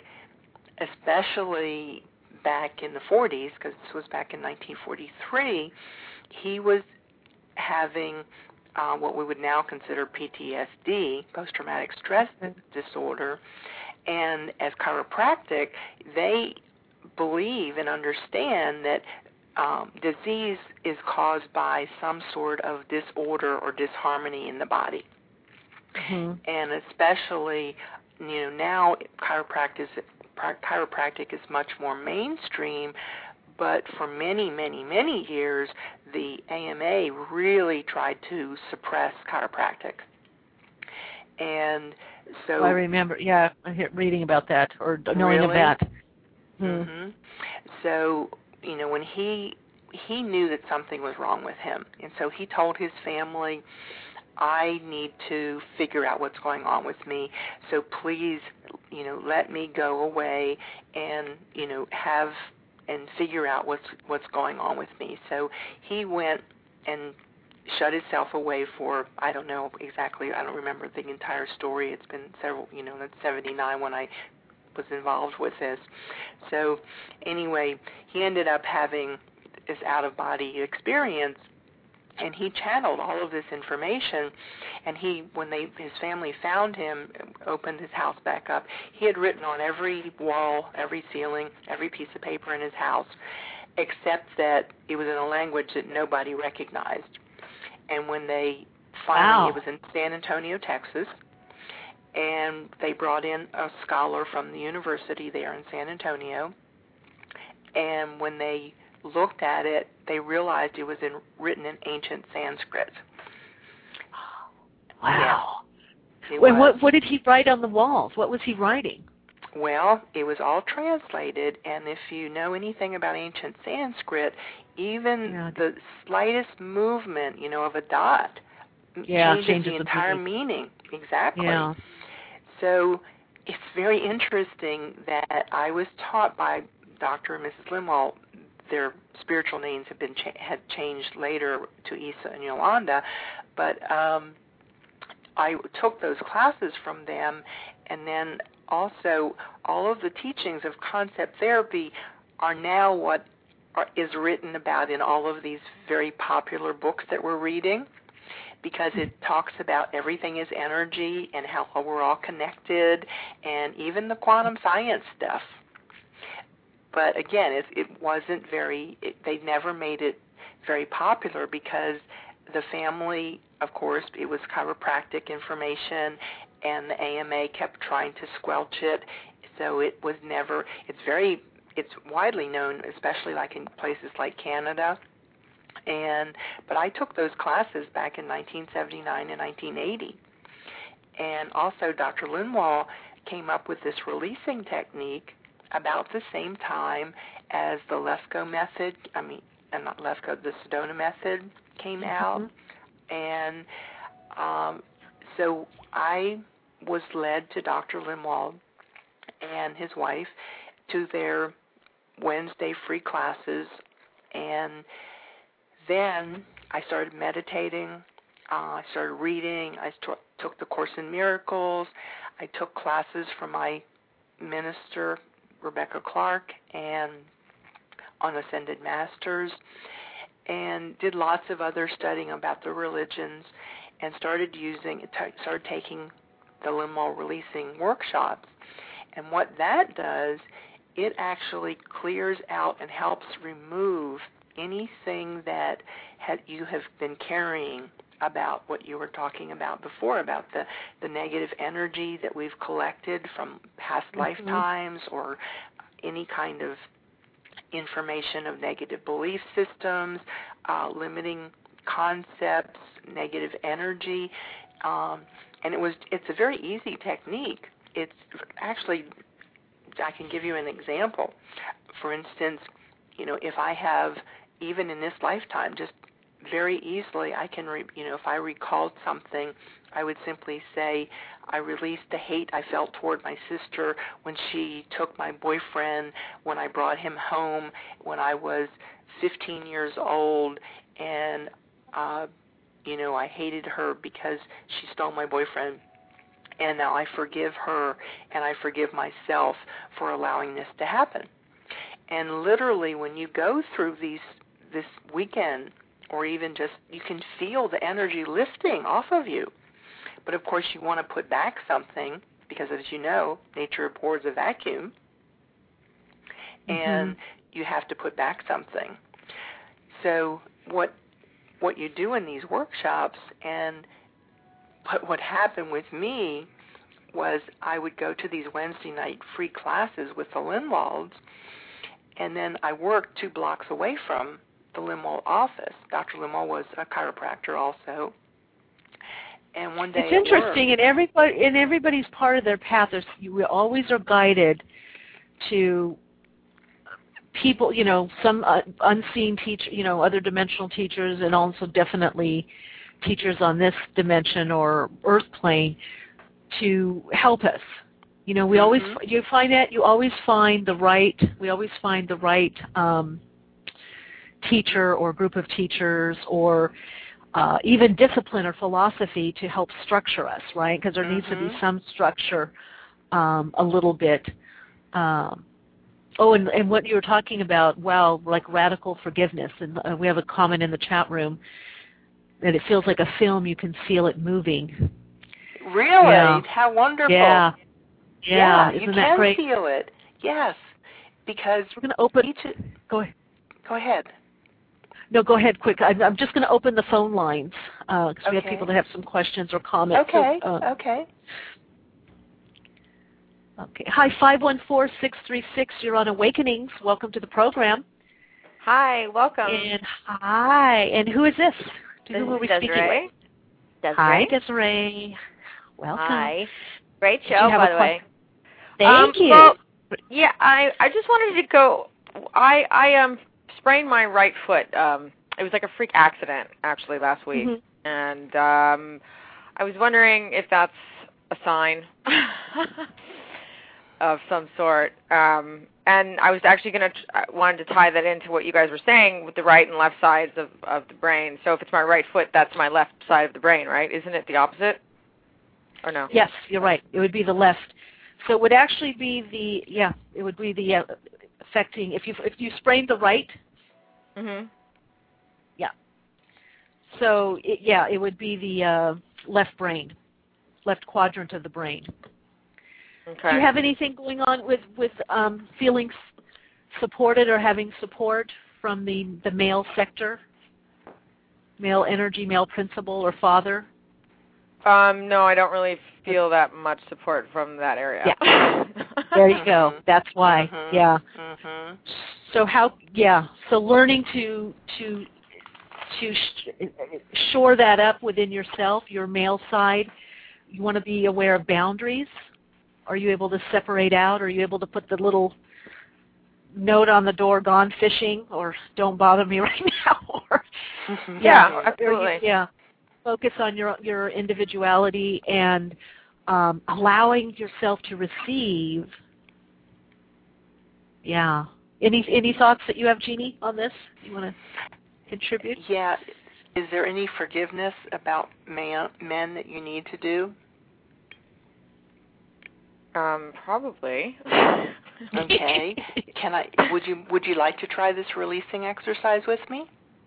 especially back in the forties, because this was back in nineteen forty-three, he was having uh, what we would now consider P T S D, post-traumatic stress disorder, and as chiropractic, they believe and understand that um, disease is caused by some sort of disorder or disharmony in the body. Mm-hmm. And especially, you know, now chiropractic, chiropractic is much more mainstream, but for many, many, many years, the A M A really tried to suppress chiropractic. And so well, I remember, yeah, reading about that or knowing really? of that. Mm. Mm-hmm. So, you know, when he he knew that something was wrong with him, and so he told his family, I need to figure out what's going on with me, so please, you know, let me go away and, you know, have and figure out what's what's going on with me. So he went and shut himself away for, I don't know exactly, I don't remember the entire story. It's been several, you know, that's seventy-nine when I was involved with this. So anyway, he ended up having this out-of-body experience, and he channeled all of this information, and he, when they, his family found him, opened his house back up, he had written on every wall, every ceiling, every piece of paper in his house, except that it was in a language that nobody recognized. And when they finally, wow. it was in San Antonio, Texas, and they brought in a scholar from the university there in San Antonio, and when they looked at it, they realized it was in, written in ancient Sanskrit. Wow. Yeah, Wait, what, what did he write on the walls? What was he writing? Well, it was all translated, and if you know anything about ancient Sanskrit, even yeah. the slightest movement, you know, of a dot yeah, changes, changes the entire the meaning. meaning. Exactly. Yeah. So it's very interesting that I was taught by Doctor and Missus Linwall. Their spiritual names have been cha- had changed later to Isa and Yolanda, but um, I took those classes from them, and then also all of the teachings of concept therapy are now what are, is written about in all of these very popular books that we're reading, because it talks about everything is energy and how we're all connected, and even the quantum science stuff. But again, it, it wasn't very, it, they never made it very popular because the family, of course, it was chiropractic information, and the A M A kept trying to squelch it, so it was never, it's very, it's widely known, especially like in places like Canada, and, but I took those classes back in nineteen seventy-nine and nineteen eighty, and also Doctor Linwall came up with this releasing technique about the same time as the Lefko method, I mean, and not Lefko, the Sedona method came out, mm-hmm. and um, so I was led to Doctor Linwall and his wife to their Wednesday free classes, and then I started meditating, uh, I started reading, I st- took the Course in Miracles, I took classes from my minister, Rebecca Clark, and on Ascended Masters, and did lots of other studying about the religions, and started using, t- started taking the Linwall releasing workshops. And what that does, it actually clears out and helps remove anything that had, you have been carrying about what you were talking about before, about the, the negative energy that we've collected from past mm-hmm. lifetimes, or any kind of information of negative belief systems, uh, limiting concepts, negative energy. Um, and it was it's a very easy technique. It's actually, I can give you an example. For instance, you know, if I have, even in this lifetime, just very easily, I can, re, you know, if I recalled something, I would simply say, I released the hate I felt toward my sister when she took my boyfriend, when I brought him home, when I was fifteen years old, and, uh, you know, I hated her because she stole my boyfriend. And now I forgive her, and I forgive myself for allowing this to happen. And literally, when you go through these this weekend, or even just, you can feel the energy lifting off of you. But of course, you want to put back something, because as you know, nature abhors a vacuum, and mm-hmm. you have to put back something. So what what you do in these workshops, and but what happened with me was I would go to these Wednesday night free classes with the Linwalds, and then I worked two blocks away from the Linwall office. Doctor Linwall was a chiropractor also. And one day it's interesting, and everybody, and everybody's part of their path. There's, we always are guided to people, you know, some uh, unseen teacher, you know, other dimensional teachers, and also definitely teachers on this dimension or earth plane to help us. You know, we mm-hmm. always, you find that you always find the right, we always find the right um, teacher or group of teachers, or uh, even discipline or philosophy to help structure us, right? Because there mm-hmm. needs to be some structure um, a little bit. Um, oh, and, and what you were talking about, wow, like radical forgiveness. And uh, we have a comment in the chat room that it feels like a film, you can feel it moving. Really? Yeah. How wonderful. Yeah. Yeah. Yeah, Isn't you that can great? feel it. Yes. Because we're going to open. Each, go ahead. Go ahead. No, go ahead, quick. I'm, I'm just going to open the phone lines because uh, okay. we have people that have some questions or comments. Okay. So, uh, okay. Okay. Hi, five one four, six three six. You're on Awakenings. Welcome to the program. Hi, welcome. And hi. And who is this? This who are we Desiree. speaking with? Desiree. Hi, Desiree. Welcome. Hi. Great show, by the way. Thank um, you. Well, yeah, I I just wanted to go. I I um sprained my right foot. Um, it was like a freak accident actually last week, mm-hmm. and um, I was wondering if that's a sign of some sort. Um, and I was actually going to wanted to tie that into what you guys were saying with the right and left sides of of the brain. So if it's my right foot, that's my left side of the brain, right? Isn't it the opposite? Or no? Yes, you're right. It would be the left. So it would actually be the, yeah, it would be the uh, affecting, if you if you sprained the right, mm-hmm. yeah. So, it, yeah, it would be the uh, left brain, left quadrant of the brain. Okay. Do you have anything going on with, with um, feeling supported or having support from the, the male sector? male energy, male principal, or father? Um, no, I don't really feel that much support from that area. Yeah. There you go. That's why. Mm-hmm. Yeah. Mm-hmm. So how? Yeah. So learning to to to sh- shore that up within yourself, your male side. You want to be aware of boundaries. Are you able to separate out? Are you able to put the little note on the door, "Gone fishing," or "Don't bother me right now"? or, yeah, yeah, absolutely. You, yeah. Focus on your your individuality and um, allowing yourself to receive. Yeah. Any any thoughts that you have, Jeannie, on this? You want to contribute? Yeah. Is there any forgiveness about man, men that you need to do? Um, probably. Okay. Can I? Would you Would you like to try this releasing exercise with me?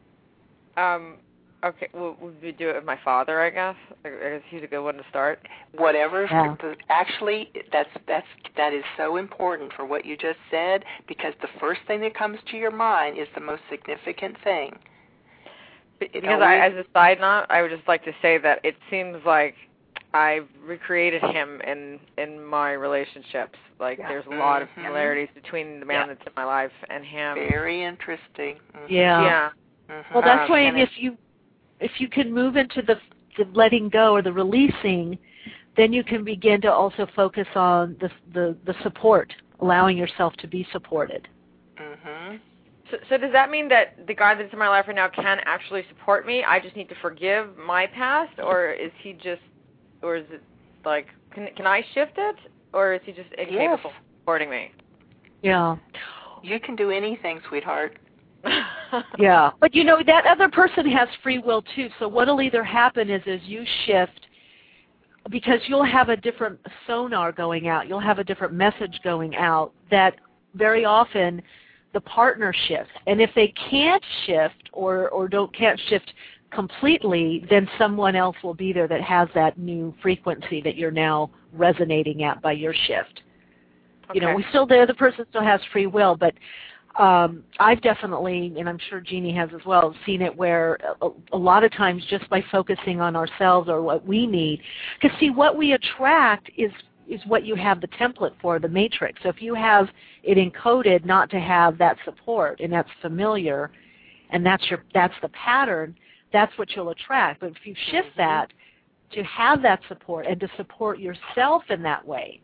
Um, okay, well, would we do it with my father, I guess? I guess he's a good one to start. Whatever. Yeah. Actually, that's that's that is so important for what you just said, because the first thing that comes to your mind is the most significant thing. It Because always, I, as a side note, I would just like to say that it seems like I've recreated him in in my relationships. Like Yeah. there's a lot of Mm-hmm. similarities between the man Yeah. that's in my life and him. Very interesting. Mm-hmm. Yeah. Yeah. Mm-hmm. Well, that's Um, why and if you if you can move into the, the letting go or the releasing, then you can begin to also focus on the the, the support, allowing yourself to be supported. Mm-hmm. So, so does that mean that the guy that's in my life right now can actually support me? I just need to forgive my past, or is he just, or is it like, can can I shift it, or is he just incapable Yes. of supporting me? Yeah. You can do anything, sweetheart. Yeah. But, you know, that other person has free will, too. So what will either happen is as you shift, because you'll have a different sonar going out, you'll have a different message going out, that very often the partner shifts. And if they can't shift or, or don't can't shift completely, then someone else will be there that has that new frequency that you're now resonating at by your shift. Okay. You know, we still, the other person still has free will, but um, I've definitely, and I'm sure Jeannie has as well, seen it where a, a lot of times just by focusing on ourselves or what we need, because see, what we attract is is what you have the template for, the matrix. So if you have it encoded not to have that support, and that's familiar, and that's your that's the pattern, that's what you'll attract. But if you shift Mm-hmm. that to have that support and to support yourself in that way,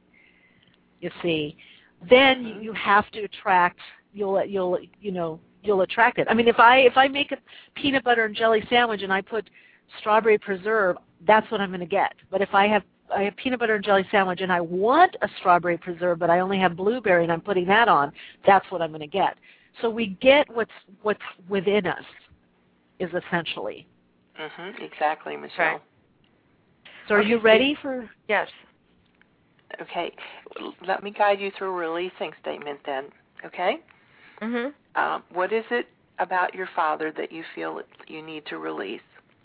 you see, then you, you have to attract. You'll you'll you know you'll attract it. I mean, if I if I make a peanut butter and jelly sandwich and I put strawberry preserve, that's what I'm going to get. But if I have I have peanut butter and jelly sandwich and I want a strawberry preserve, but I only have blueberry and I'm putting that on, that's what I'm going to get. So we get what's what's within us, is essentially. Mm-hmm. Exactly, Michelle. Okay. So are Okay, you ready for? Yes. Okay. Let me guide you through a releasing statement then. Okay. Mhm. Um, what is it about your father that you feel you need to release?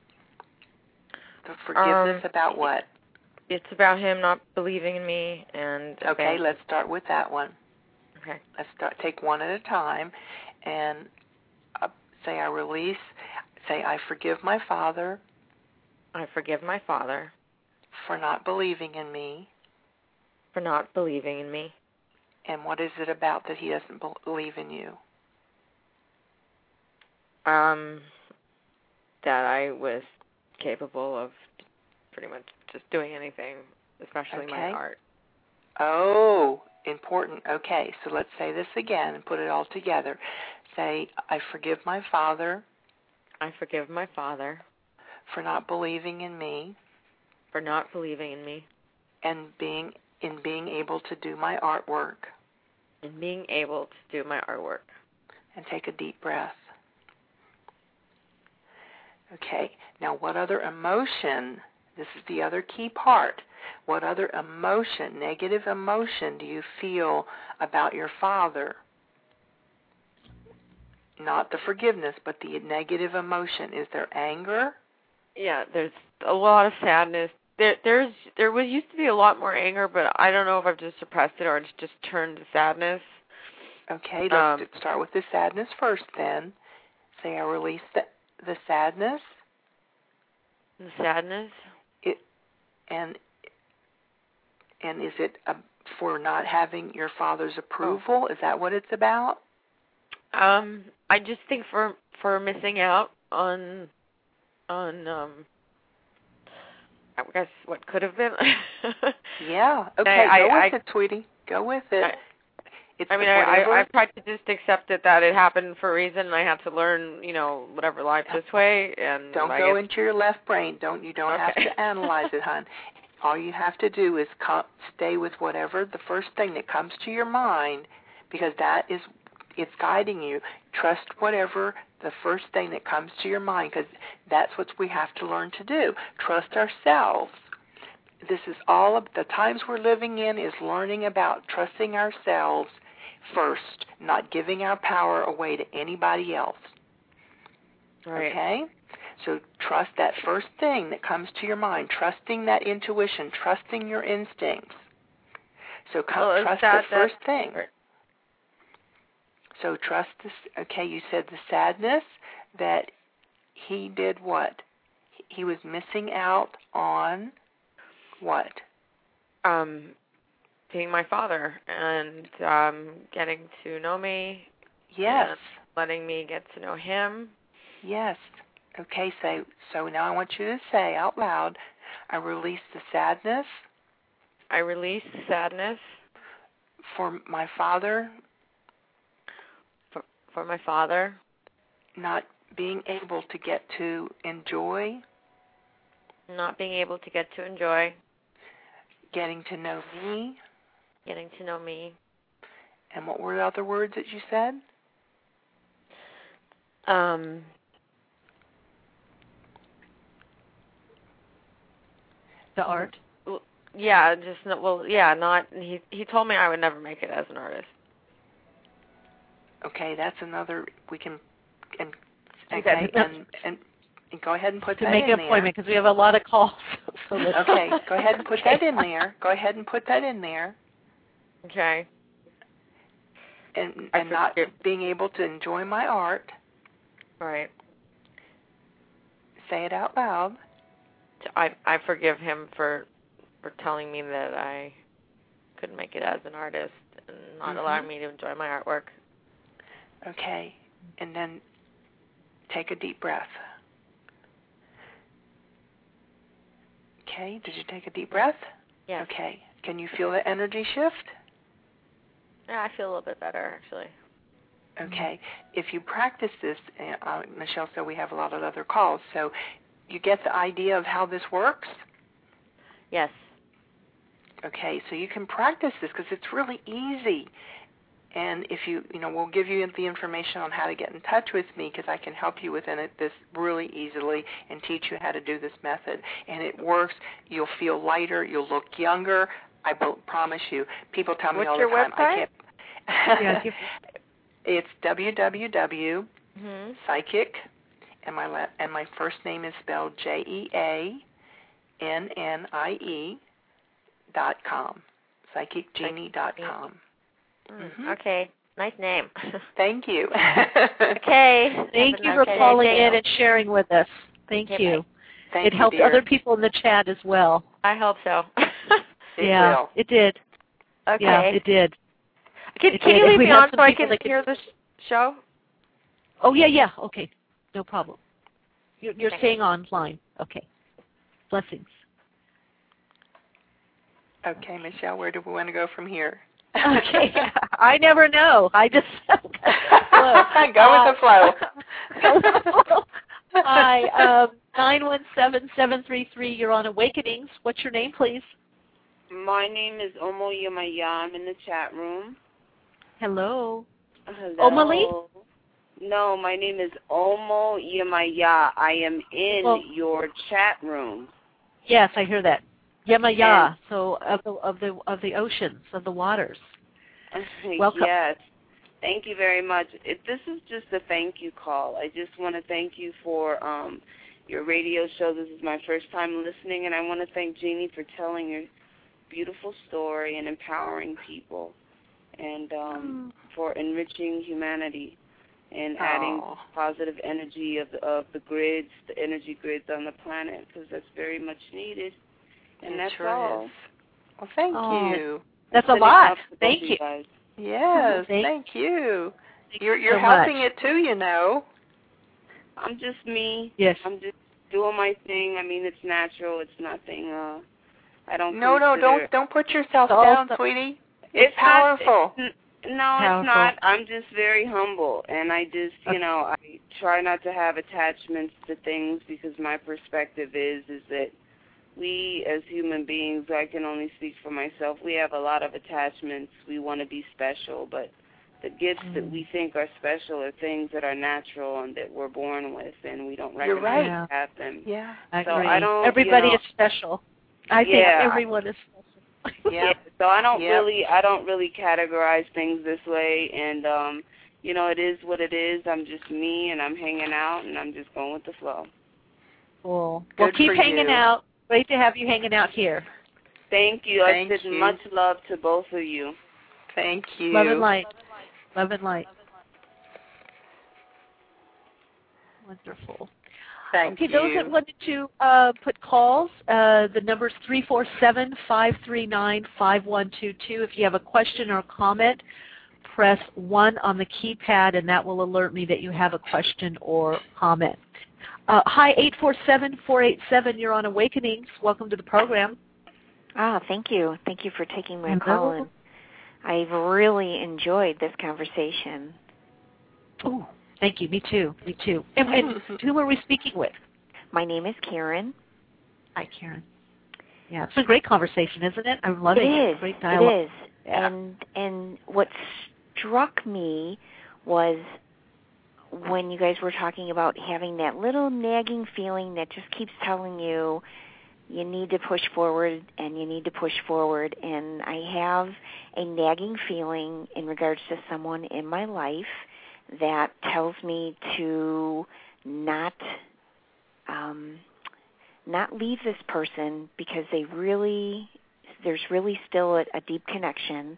The forgiveness Um, about what? It's about him not believing in me and. Okay, about, let's start with that one. Okay. Let's start. Take one at a time, and uh, say I release. Say I forgive my father I forgive my father for not believing in me. for not believing in me. And what is it about that he doesn't believe in you? Um, that I was capable of pretty much just doing anything, especially my Okay. art. Oh, important. Okay, so let's say this again and put it all together. Say, I forgive my father I forgive my father for not believing in me for not believing in me and being in being able to do my artwork. and being able to do my artwork. And take a deep breath. Okay, now what other emotion, this is the other key part, what other emotion, negative emotion do you feel about your father? Not the forgiveness, but the negative emotion. Is there anger? Yeah, there's a lot of sadness. There, there's, there was used to be a lot more anger, but I don't know if I've just suppressed it or it's just turned to sadness. Okay, let's Um, start with the sadness first then. Say I release the, the sadness? The sadness? It and and is it uh, for not having your father's approval? Oh. Is that what it's about? Um, I just think for for missing out on on um, I guess what could have been. Yeah. Okay. I, go I, with I, it, sweetie. Go with it. I, it's I mean, I, I I've tried to just accept it that it happened for a reason, and I have to learn, you know, whatever life this way. And don't I go guess, into your left brain. Don't you don't okay. have to analyze it, hon. All you have to do is co- stay with whatever the first thing that comes to your mind, because that is it's guiding you. Trust whatever the first thing that comes to your mind, because that's what we have to learn to do. Trust ourselves. This is all of the times we're living in is learning about trusting ourselves first, not giving our power away to anybody else. Right. Okay? So trust that first thing that comes to your mind, trusting that intuition, trusting your instincts. So come, well, trust that, the first that, thing. Right. So trust this. Okay, you said the sadness that he did what? He was missing out on what? Um, being my father and um, getting to know me. Yes. And letting me get to know him. Yes. Okay, so, so now I want you to say out loud, I release the sadness. I release the sadness. For my father. For, for my father. Not being able to get to enjoy. Not being able to get to enjoy. Getting to know me. Getting to know me. And what were the other words that you said? Um... The art? Well, yeah, just not, well, yeah, not. He he told me I would never make it as an artist. Okay, that's another. We can and okay, and, and and go ahead and put to that make in an there. appointment because we have a lot of calls. So okay, go ahead and put that in there. Go ahead and put that in there. Okay. And and not being able to enjoy my art. Right. Say it out loud. I I forgive him for for telling me that I couldn't make it as an artist and not mm-hmm. allowing me to enjoy my artwork. Okay, and then take a deep breath. Okay, did you take a deep breath? Yes. Okay, can you feel the energy shift? Yeah, I feel a little bit better actually. Okay, if you practice this, uh, Michelle said we have a lot of other calls, so you get the idea of how this works? Yes. Okay, so you can practice this because it's really easy. And if you, you know, we'll give you the information on how to get in touch with me because I can help you within it this really easily and teach you how to do this method. And it works. You'll feel lighter. You'll look younger. I promise you. People tell me What's all your the time, website? I can't. It's w w w mm-hmm. psychic, and my la- and my first name is spelled J E A N N I E dot com. psychic genie dot com. Mm-hmm. Okay, nice name. Thank you. Okay. Thank you nice for day. calling Thank in you. and sharing with us. Thank okay, you. Thank it you, helped dear. other people in the chat as well. I hope so. it yeah, will. it did. Okay. Yeah, it did. Can, it can did. you leave we me on so I can can hear this show? Oh, yeah, yeah. Okay. No problem. You're, you're Thanks. staying online. Okay. Blessings. Okay, Michelle, where do we want to go from here? Okay. I never know. I just go uh, with the flow. Hi, um, nine one seven, seven three three. You're on Awakenings. What's your name, please? My name is Omo Yamaya. I'm in the chat room. Hello. Hello. Omali? No, my name is Omo Yamaya. I am in well, your chat room. Yes, I hear that. Yamaya, and, so of the of the of the oceans, of the waters. Welcome. Yes. Thank you very much. It, this is just a thank you call. I just want to thank you for um, your radio show. This is my first time listening, and I want to thank Jeannie for telling your beautiful story and empowering people and um, for enriching humanity. and oh. adding positive energy of the, of the grids, the energy grids on the planet, because that's very much needed. And it that's sure all. Is. Well, thank oh, you. That's a lot. Thank you. Guys. Yes, thank, thank you. Thank You're you you're so helping much. it too, you know. I'm just me. Yes. I'm just doing my thing. I mean, it's natural. It's nothing. Uh, I don't. No, no, consider... don't don't put yourself It's down, also, sweetie. It's, it's powerful. Not, it's, no, powerful. it's not. I'm just very humble, and I just, you okay. know, I try not to have attachments to things because my perspective is is that we as human beings, I can only speak for myself, we have a lot of attachments. We want to be special, but the gifts mm. that we think are special are things that are natural and that we're born with, and we don't recognize right. yeah. have them. Yeah, I so agree. I don't. Everybody you know, is special. I yeah, think everyone is special. yeah. So I don't yep. really, I don't really categorize things this way, and um, you know, it is what it is. I'm just me, and I'm hanging out, and I'm just going with the flow. Cool. Good well, keep for hanging you. out. Great to have you hanging out here. Thank you. Thank I said you. much love to both of you. Thank you. Love and light. Love and light. Wonderful. Thank okay, you. those that wanted to uh, put calls, uh, the number is three four seven, five three nine, five one two two. If you have a question or a comment, press one on the keypad, and that will alert me that you have a question or comment. Uh, hi, eight four seven, four eight seven. You're on Awakenings. Welcome to the program. Ah, thank you. Thank you for taking my Hello. call. And I've really enjoyed this conversation. Oh, thank you. Me too. Me too. And, and who are we speaking with? My name is Karen. Hi, Karen. Yeah, it's a great conversation, isn't it? I'm loving it. It is. Great dialogue. It is. Yeah. And and what struck me was when you guys were talking about having that little nagging feeling that just keeps telling you you need to push forward and you need to push forward. And I have a nagging feeling in regards to someone in my life that tells me to not um, not leave this person because they really there's really still a, a deep connection,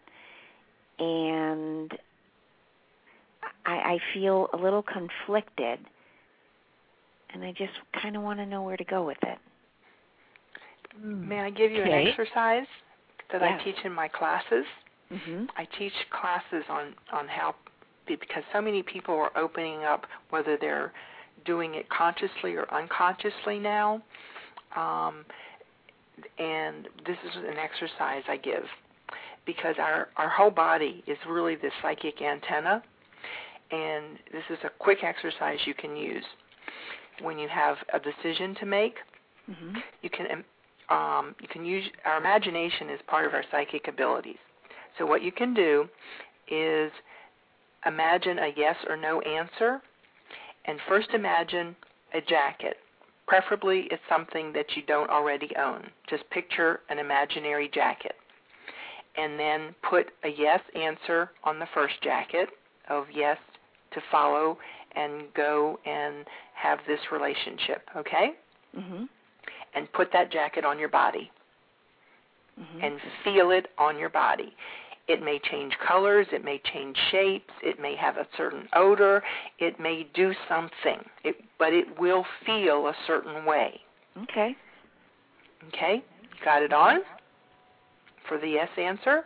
and I, I feel a little conflicted, and I just kind of want to know where to go with it. May I give you okay. an exercise that yes. I teach in my classes? Mm-hmm. I teach classes on, on how, because so many people are opening up, whether they're doing it consciously or unconsciously now, um, and this is an exercise I give, because our, our whole body is really this psychic antenna, and this is a quick exercise you can use. When you have a decision to make, mm-hmm. you can um, you can use our imagination as part of our psychic abilities. So what you can do is imagine a yes or no answer, and first imagine a jacket. Preferably it's something that you don't already own. Just picture an imaginary jacket. And then put a yes answer on the first jacket of yes to follow and go and have this relationship, okay? Mm-hmm. And put that jacket on your body. Mm-hmm. And feel it on your body. It may change colors, it may change shapes, it may have a certain odor, it may do something, it, but it will feel a certain way. Okay. Okay? Got it on? For the yes answer?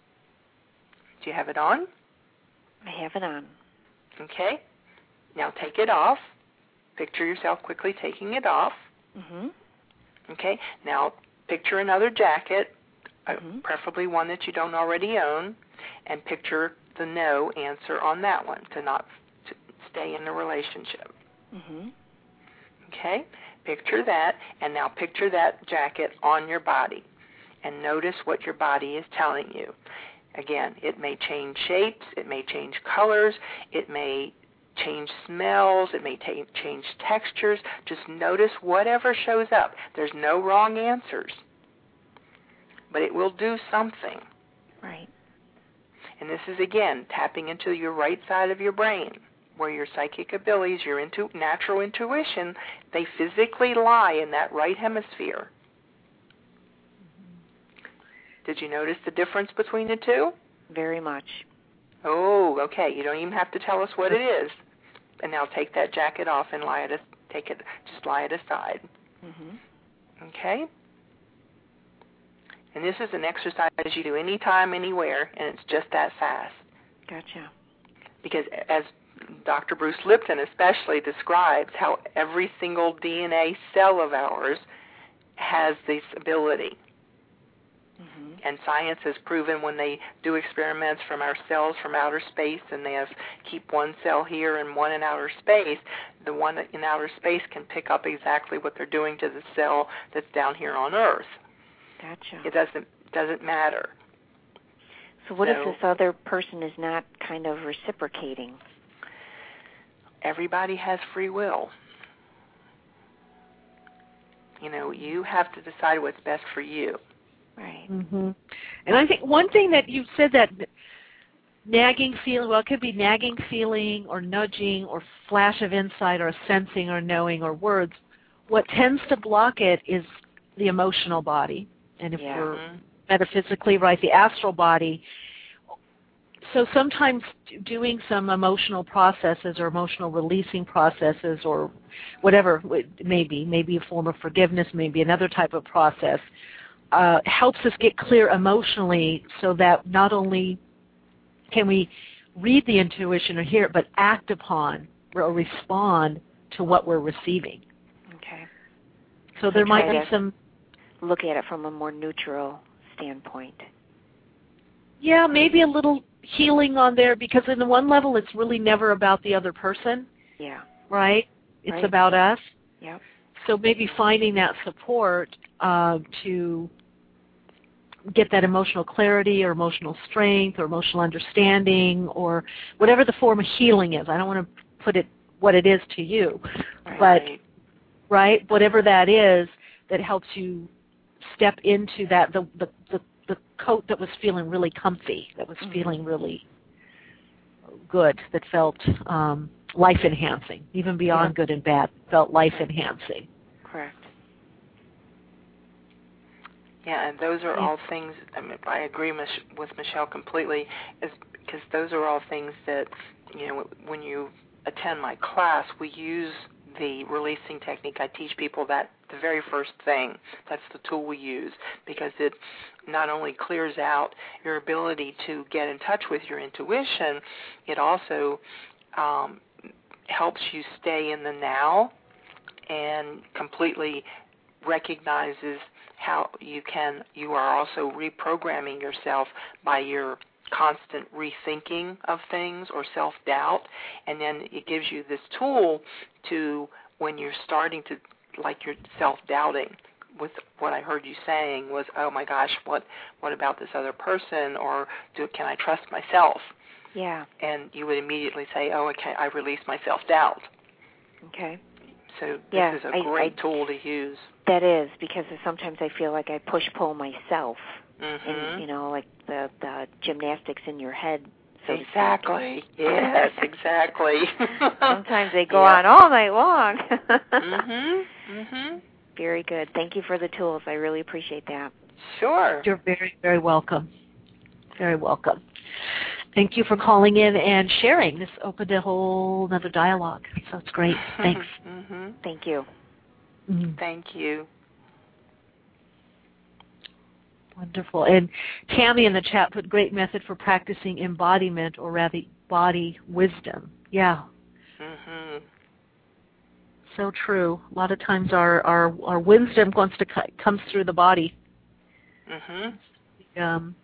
Do you have it on? I have it on. Okay. Now take it off. Picture yourself quickly taking it off. Mm-hmm. Okay. Now picture another jacket, mm-hmm. uh, preferably one that you don't already own, and picture the no answer on that one to not to stay in the relationship. Mm-hmm. Okay. Picture that, and now picture that jacket on your body, and notice what your body is telling you. Again, it may change shapes, it may change colors, it may change smells, it may t- change textures. Just notice whatever shows up. There's no wrong answers, but it will do something. Right. And this is, again, tapping into your right side of your brain, where your psychic abilities, your intu- natural intuition, they physically lie in that right hemisphere. Did you notice the difference between the two? Very much. Oh, okay. You don't even have to tell us what it is. and now take that jacket off and lie it, take it, just lie it aside. Mm-hmm. Okay? And this is an exercise you do anytime, anywhere, and it's just that fast. Gotcha. Because as Doctor Bruce Lipton especially describes how every single D N A cell of ours has this ability. Mm-hmm. And science has proven when they do experiments from our cells from outer space and they have keep one cell here and one in outer space, the one in outer space can pick up exactly what they're doing to the cell that's down here on Earth. Gotcha. It doesn't doesn't matter. So what so, if this other person is not kind of reciprocating? Everybody has free will. You know, you have to decide what's best for you. Right. Mm-hmm. And I think one thing that you said, that nagging feeling, well, it could be nagging feeling or nudging or flash of insight or sensing or knowing or words. What tends to block it is the emotional body. And if yeah. we're metaphysically right, the astral body. So sometimes doing some emotional processes or emotional releasing processes or whatever it may be, maybe a form of forgiveness, maybe another type of process, uh, helps us get clear emotionally so that not only can we read the intuition or hear it, but act upon or respond to what we're receiving. Okay. So, so there might be to some... look at it from a more neutral standpoint. Yeah, maybe a little healing on there, because in the one level it's really never about the other person. Yeah. Right? It's right. about us. Yep. So maybe finding that support uh, to get that emotional clarity or emotional strength or emotional understanding or whatever the form of healing is. I don't want to put it what it is to you, right. but right, whatever that is that helps you step into that, the, the, the, the coat that was feeling really comfy, that was mm-hmm. feeling really good, that felt um, life-enhancing, even beyond yeah. good and bad, felt life-enhancing. Correct. Yeah, and those are yeah. all things, I mean, I agree with Michelle completely, is because those are all things that, you know, when you attend my class, we use the releasing technique. I teach people that the very first thing, that's the tool we use, because it not only clears out your ability to get in touch with your intuition, it also um, helps you stay in the now and completely recognizes how you can, you are also reprogramming yourself by your constant rethinking of things or self-doubt, and then it gives you this tool to, when you're starting to, like you're self-doubting, with what I heard you saying was, oh my gosh, what what about this other person, or do, can I trust myself? Yeah. And you would immediately say, oh, okay, I release my self-doubt. Okay. So this yeah, is a I, great I, tool to use. That is, because sometimes I feel like I push-pull myself. Mm-hmm. And, you know, like the, the gymnastics in your head. So exactly. Yes, exactly. Sometimes they go yeah. on all night long. mm-hmm. Mm-hmm. Very good. Thank you for the tools. I really appreciate that. Sure. You're very, very welcome. Very welcome. Thank you for calling in and sharing. This opened a whole other dialogue, so it's great. Thanks. Mm-hmm. Thank you. Mm-hmm. Thank you. Wonderful. And Tammy in the chat put great method for practicing embodiment, or rather body wisdom. Yeah. Mm-hmm. So true. A lot of times our, our, our wisdom wants to cut, comes through the body. Mm-hmm. Um,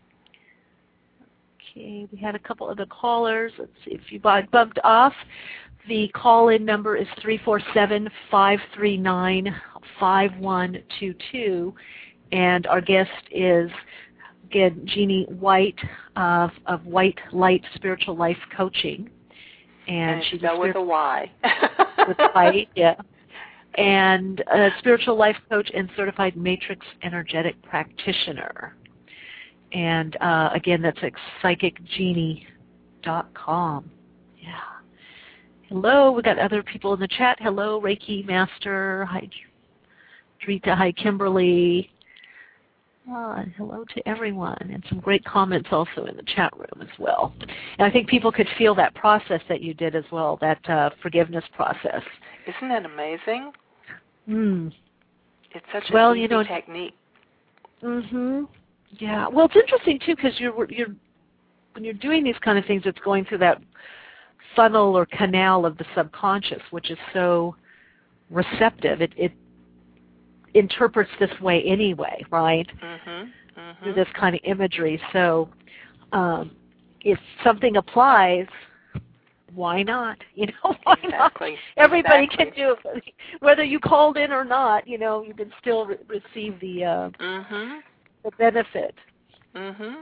okay, we had a couple other callers. Let's see if you bumped off. The call-in number is three four seven, five three nine, five one two two. And our guest is, again, Jeannie White of, of White Light Spiritual Life Coaching. And, and she's spelled with a Y. With White, yeah. And a spiritual life coach and certified matrix energetic practitioner. And uh, again, that's at psychic genie dot com. Yeah. Hello, we got other people in the chat. Hello, Reiki Master. Hi, Drita. Hi, Kimberly. Ah, and hello to everyone, and some great comments also in the chat room as well. And I think people could feel that process that you did as well, that uh, forgiveness process. Isn't that amazing? Mm. It's such a well, easy you know, technique. Mhm. Yeah. Well, it's interesting too because you're you're when you're doing these kind of things, it's going through that funnel or canal of the subconscious, which is so receptive. It it interprets this way anyway, right? Mm-hmm. Mm-hmm. Through this kind of imagery. So um, if something applies, why not? You know, why exactly. not? Everybody exactly. can do it. Whether you called in or not, you know, you can still re- receive the, uh, mm-hmm. the benefit. Mm-hmm.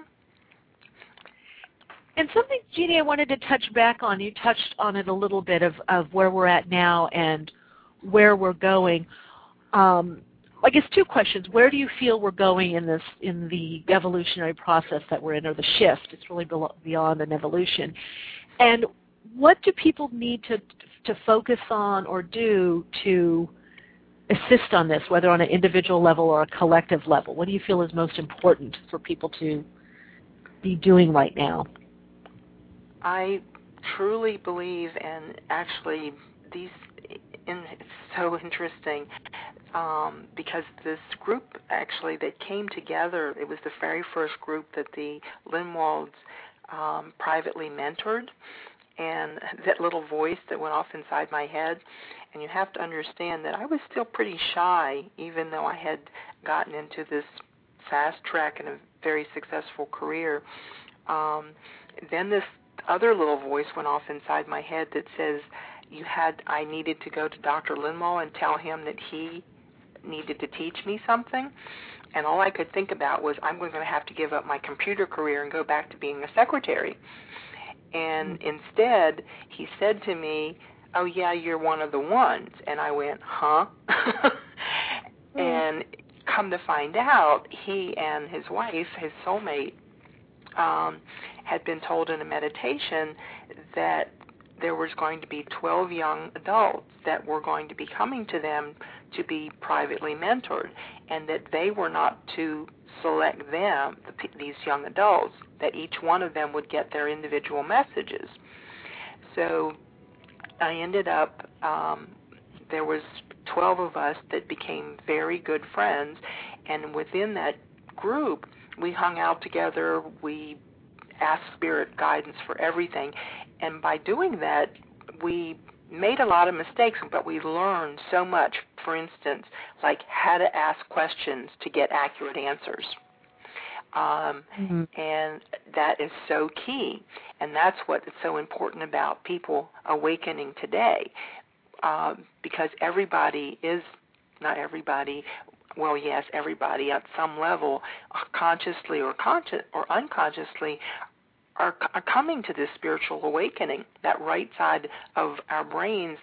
And something, Jeannie, I wanted to touch back on. You touched on it a little bit of, of where we're at now and where we're going. Um, I guess two questions. Where do you feel we're going in this, in the evolutionary process that we're in, or the shift? It's really beyond an evolution. And what do people need to to focus on or do to assist on this, whether on an individual level or a collective level? What do you feel is most important for people to be doing right now? I truly believe, and actually these, in, it's so interesting, um, because this group actually that came together, it was the very first group that the Lindwalds um, privately mentored, and that little voice that went off inside my head, and you have to understand that I was still pretty shy, even though I had gotten into this fast track and a very successful career. Um, then this other little voice went off inside my head that says, "You had, I needed to go to Doctor Lindwall and tell him that he needed to teach me something." And all I could think about was, I'm going to have to give up my computer career and go back to being a secretary. And instead, he said to me, "Oh, yeah, you're one of the ones." And I went, huh? And come to find out, he and his wife, his soulmate, um, had been told in a meditation that there was going to be twelve young adults that were going to be coming to them to be privately mentored, and that they were not to select them, these young adults, that each one of them would get their individual messages. So I ended up, um, there was twelve of us that became very good friends, and within that group, we hung out together, we asked spirit guidance for everything, and by doing that, we made a lot of mistakes, but we learned so much, for instance, like how to ask questions to get accurate answers. Um, mm-hmm. And that is so key, and that's what is so important about people awakening today, uh, because everybody is, not everybody, well, yes, everybody at some level, consciously or conscious or unconsciously, are, are coming to this spiritual awakening. That right side of our brains,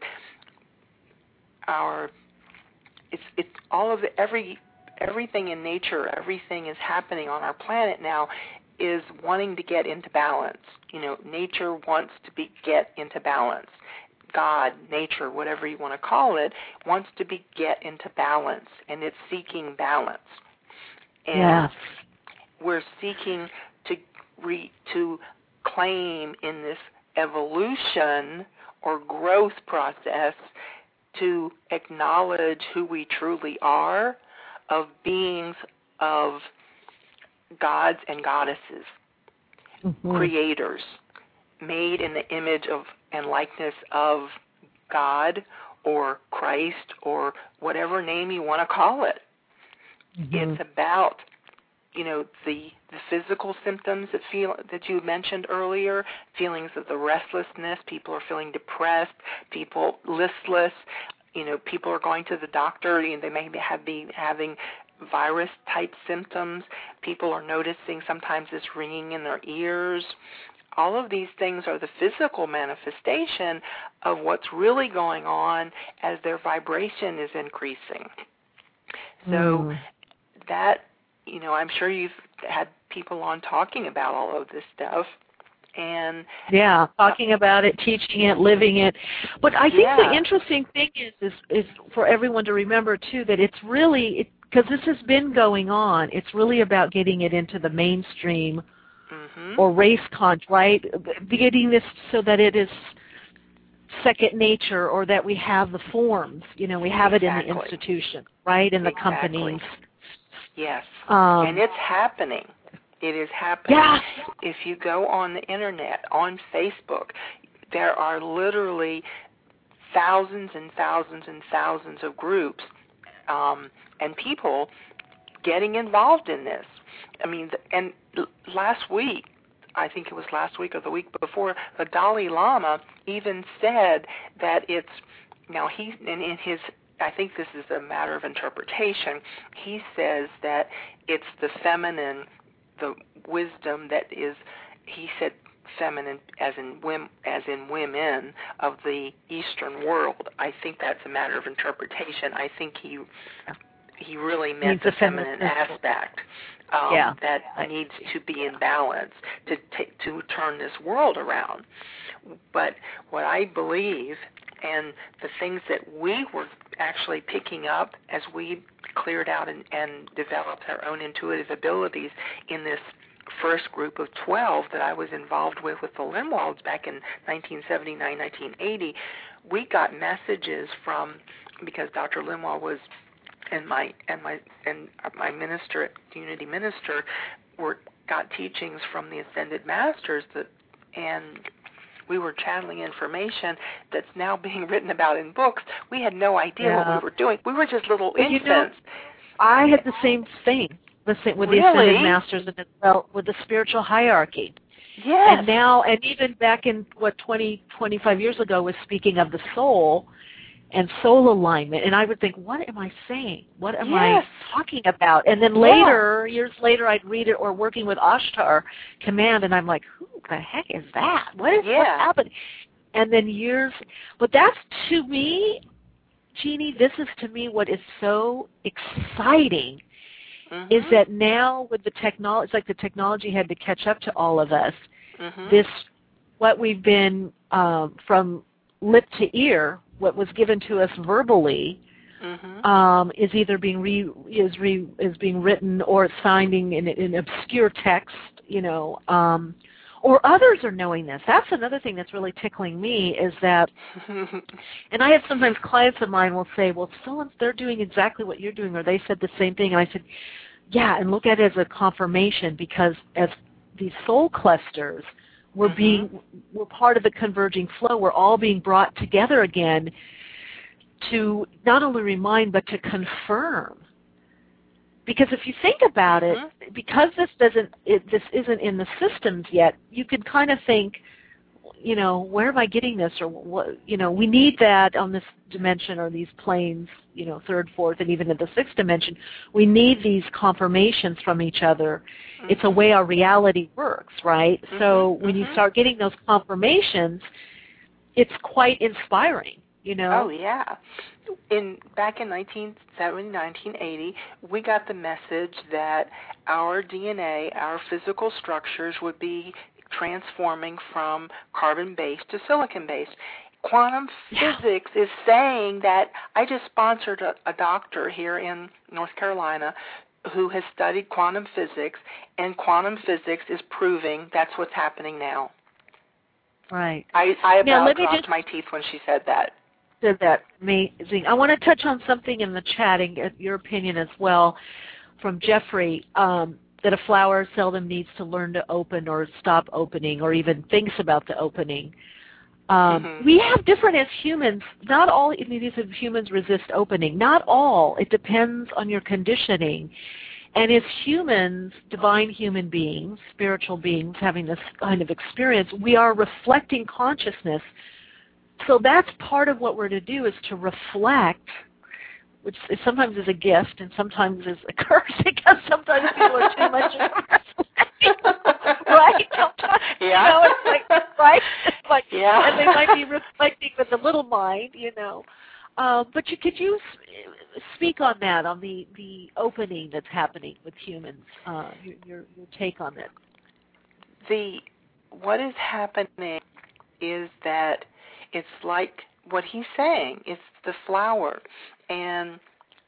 our it's it's all of the, every everything in nature, everything is happening on our planet now, is wanting to get into balance. You know, nature wants to be get into balance. God, nature, whatever you want to call it, wants to be get into balance, and it's seeking balance. And yes. we're seeking to re, to claim in this evolution or growth process to acknowledge who we truly are, of beings of gods and goddesses, mm-hmm. creators, made in the image of and likeness of God or Christ or whatever name you want to call it. Mm-hmm. It's about, you know, the the physical symptoms that feel that you mentioned earlier, feelings of the restlessness, people are feeling depressed, people listless, you know, people are going to the doctor, you know, they may have be having virus type symptoms, people are noticing sometimes this ringing in their ears. All of these things are the physical manifestation of what's really going on as their vibration is increasing. So mm. that, you know, I'm sure you've had people on talking about all of this stuff. And yeah, talking about it, teaching it, living it. But I think yeah. the interesting thing is, is, is for everyone to remember, too, that it's really, it because this has been going on. It's really about getting it into the mainstream mm-hmm. or race con, right? Getting this so that it is second nature, or that we have the forms. You know, we have exactly. it in the institution, right? In the exactly. companies. Yes. Um, and it's happening. It is happening. Yeah. If you go on the internet, on Facebook, there are literally thousands and thousands and thousands of groups um, and people getting involved in this. I mean, and last week, I think it was last week or the week before, the Dalai Lama even said that it's, now he, in, in his, I think this is a matter of interpretation, he says that it's the feminine, the wisdom that is, he said feminine as in women, as in women of the Eastern world. I think that's a matter of interpretation. I think he he really meant the feminine aspect um, yeah. that needs to be in balance to t- to turn this world around. But what I believe, and the things that we were actually picking up as we cleared out and, and developed our own intuitive abilities in this first group of twelve that I was involved with with the Limwalds back in nineteen seventy-nine, nineteen eighty, we got messages from, because Doctor Limwald was and my and my and my minister, Unity minister, were got teachings from the Ascended Masters that, and we were channeling information that's now being written about in books. We had no idea yeah. what we were doing. We were just little well, infants. You know, I had the same thing. The same, with really? the Ascended Masters and well, with the spiritual hierarchy. Yes. And now, and even back in, what, twenty, twenty-five years ago, was speaking of the soul and soul alignment. And I would think, what am I saying? What am yes. I talking about? And then later, yeah. years later, I'd read it, or working with Ashtar Command, and I'm like, who the heck is that? What is yeah. what's happening? And then years, but that's, to me, Jeanie, this is to me what is so exciting. Mm-hmm. Is that now with the technology, it's like the technology had to catch up to all of us. Mm-hmm. This, what we've been um, from lip to ear, what was given to us verbally, mm-hmm. um, is either being re, is re, is being written, or it's finding in, in obscure text, you know, um, or others are knowing this. That's another thing that's really tickling me, is that, and I have sometimes clients of mine will say, well, so they're doing exactly what you're doing, or they said the same thing, and I said, yeah, and look at it as a confirmation, because as these soul clusters, we're mm-hmm. being, we're part of the converging flow. We're all being brought together again to not only remind, but to confirm. Because if you think about it, mm-hmm. because this doesn't, it, this isn't in the systems yet, you can kind of think, you know, where am I getting this, or what? You know, we need that on this dimension, or these planes, you know, third, fourth, and even in the sixth dimension. We need these confirmations from each other. Mm-hmm. It's a way our reality works, right? Mm-hmm. So when mm-hmm. you start getting those confirmations, it's quite inspiring. You know? Oh yeah. In back in nineteen seventy, nineteen eighty, we got the message that our D N A, our physical structures, would be transforming from carbon-based to silicon-based. Quantum yeah. physics is saying that. I just sponsored a, a doctor here in North Carolina who has studied quantum physics, and quantum physics is proving that's what's happening now. Right. I, I now, about let me dropped just... my teeth when she said that. Said that amazing. I want to touch on something in the chat and get your opinion as well from Jeffrey, um, that a flower seldom needs to learn to open or stop opening, or even thinks about the opening. Um, mm-hmm. We have different, as humans, not all of humans resist opening. Not all. It depends on your conditioning. And as humans, divine human beings, spiritual beings having this kind of experience, we are reflecting consciousness. So that's part of what we're to do, is to reflect, which is sometimes is a gift and sometimes is a curse, because sometimes people are too much reflecting, right? Sometimes, yeah. You know, it's like, right? It's like, yeah. And they might be reflecting with a little mind, you know. Uh, but you, could you speak on that, on the, the opening that's happening with humans, uh, your, your, your take on it? The, what is happening is that it's like what he's saying. It's the flower. And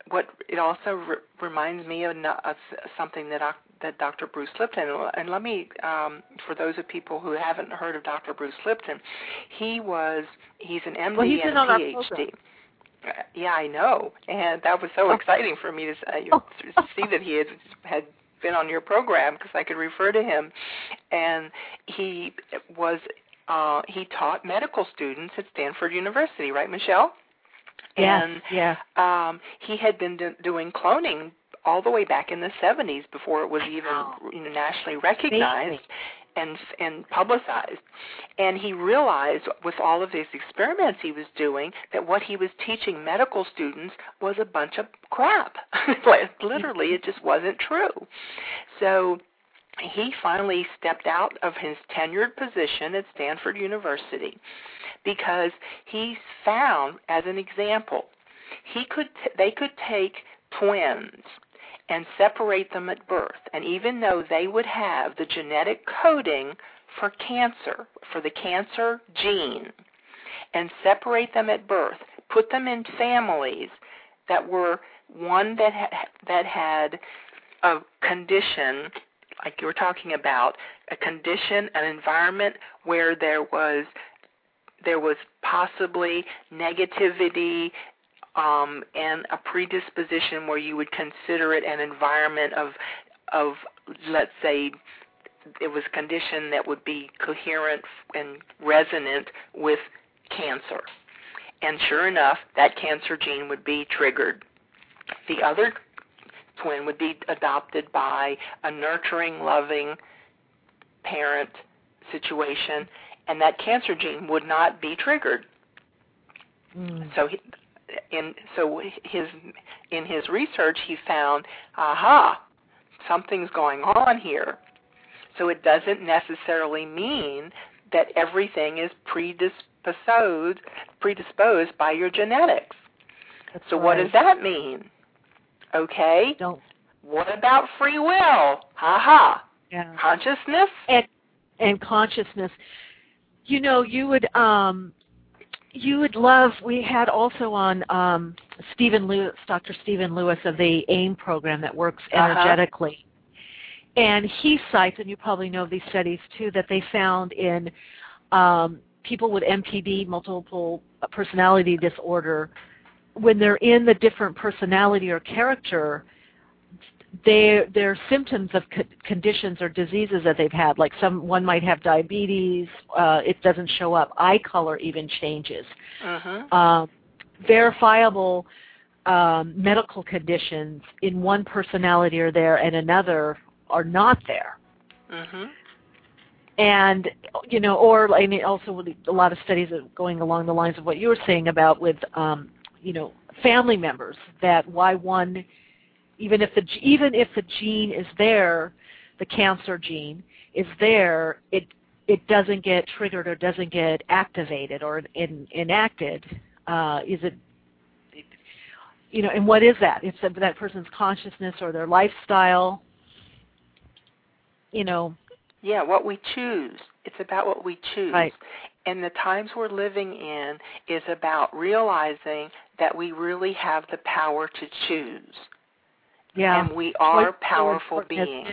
what it also re- reminds me of, of something that I, that Doctor Bruce Lipton, and let me, um, for those of people who haven't heard of Doctor Bruce Lipton, he was, he's an M D well, he's and been a on P H D. Our Uh, yeah, I know, and that was so oh. exciting for me to, uh, you know, to see that he had, had been on your program, because I could refer to him, and he was, uh, he taught medical students at Stanford University, right, Michelle? Yes, and yeah. um, he had been do- doing cloning all the way back in the seventies before it was even you know, nationally recognized and and publicized. And he realized with all of these experiments he was doing that what he was teaching medical students was a bunch of crap. Literally, it just wasn't true. So he finally stepped out of his tenured position at Stanford University because he found, as an example, he could t- they could take twins and separate them at birth, and even though they would have the genetic coding for cancer, for the cancer gene, and separate them at birth, put them in families that were one that ha- that had a condition, like you were talking about, a condition, an environment where there was there was possibly negativity um, and a predisposition where you would consider it an environment of, of let's say, it was a condition that would be coherent and resonant with cancer. And sure enough, that cancer gene would be triggered. The other twin would be adopted by a nurturing, loving parent situation, and that cancer gene would not be triggered. Mm. So, he, in so his in his research, he found, aha, something's going on here. So it doesn't necessarily mean that everything is predisposed predisposed by your genetics. That's so right. What does that mean? Okay. Don't. What about free will? Ha ha. Yeah. Consciousness and and consciousness. You know, you would um, you would love. We had also on um, Stephen Lewis, Doctor Stephen Lewis of the AIM program that works energetically, uh-huh. and he cites, and you probably know these studies too, that they found in um, people with M P D, multiple personality disorder, when they're in the different personality or character, Their their symptoms of co- conditions or diseases that they've had, like some one might have diabetes, uh, it doesn't show up. Eye color even changes. Uh-huh. Um, verifiable um, medical conditions in one personality are there, and another are not there. Uh-huh. And you know, or I mean, also a lot of studies are going along the lines of what you were saying about with um, you know, family members, that why one. Even if the even if the gene is there, the cancer gene is there, it it doesn't get triggered or doesn't get activated or in, enacted. Uh, is it, you know? And what is that? It's that person's consciousness or their lifestyle. You know. Yeah, what we choose. It's about what we choose. Right. And the times we're living in is about realizing that we really have the power to choose. Yeah. And we are powerful beings.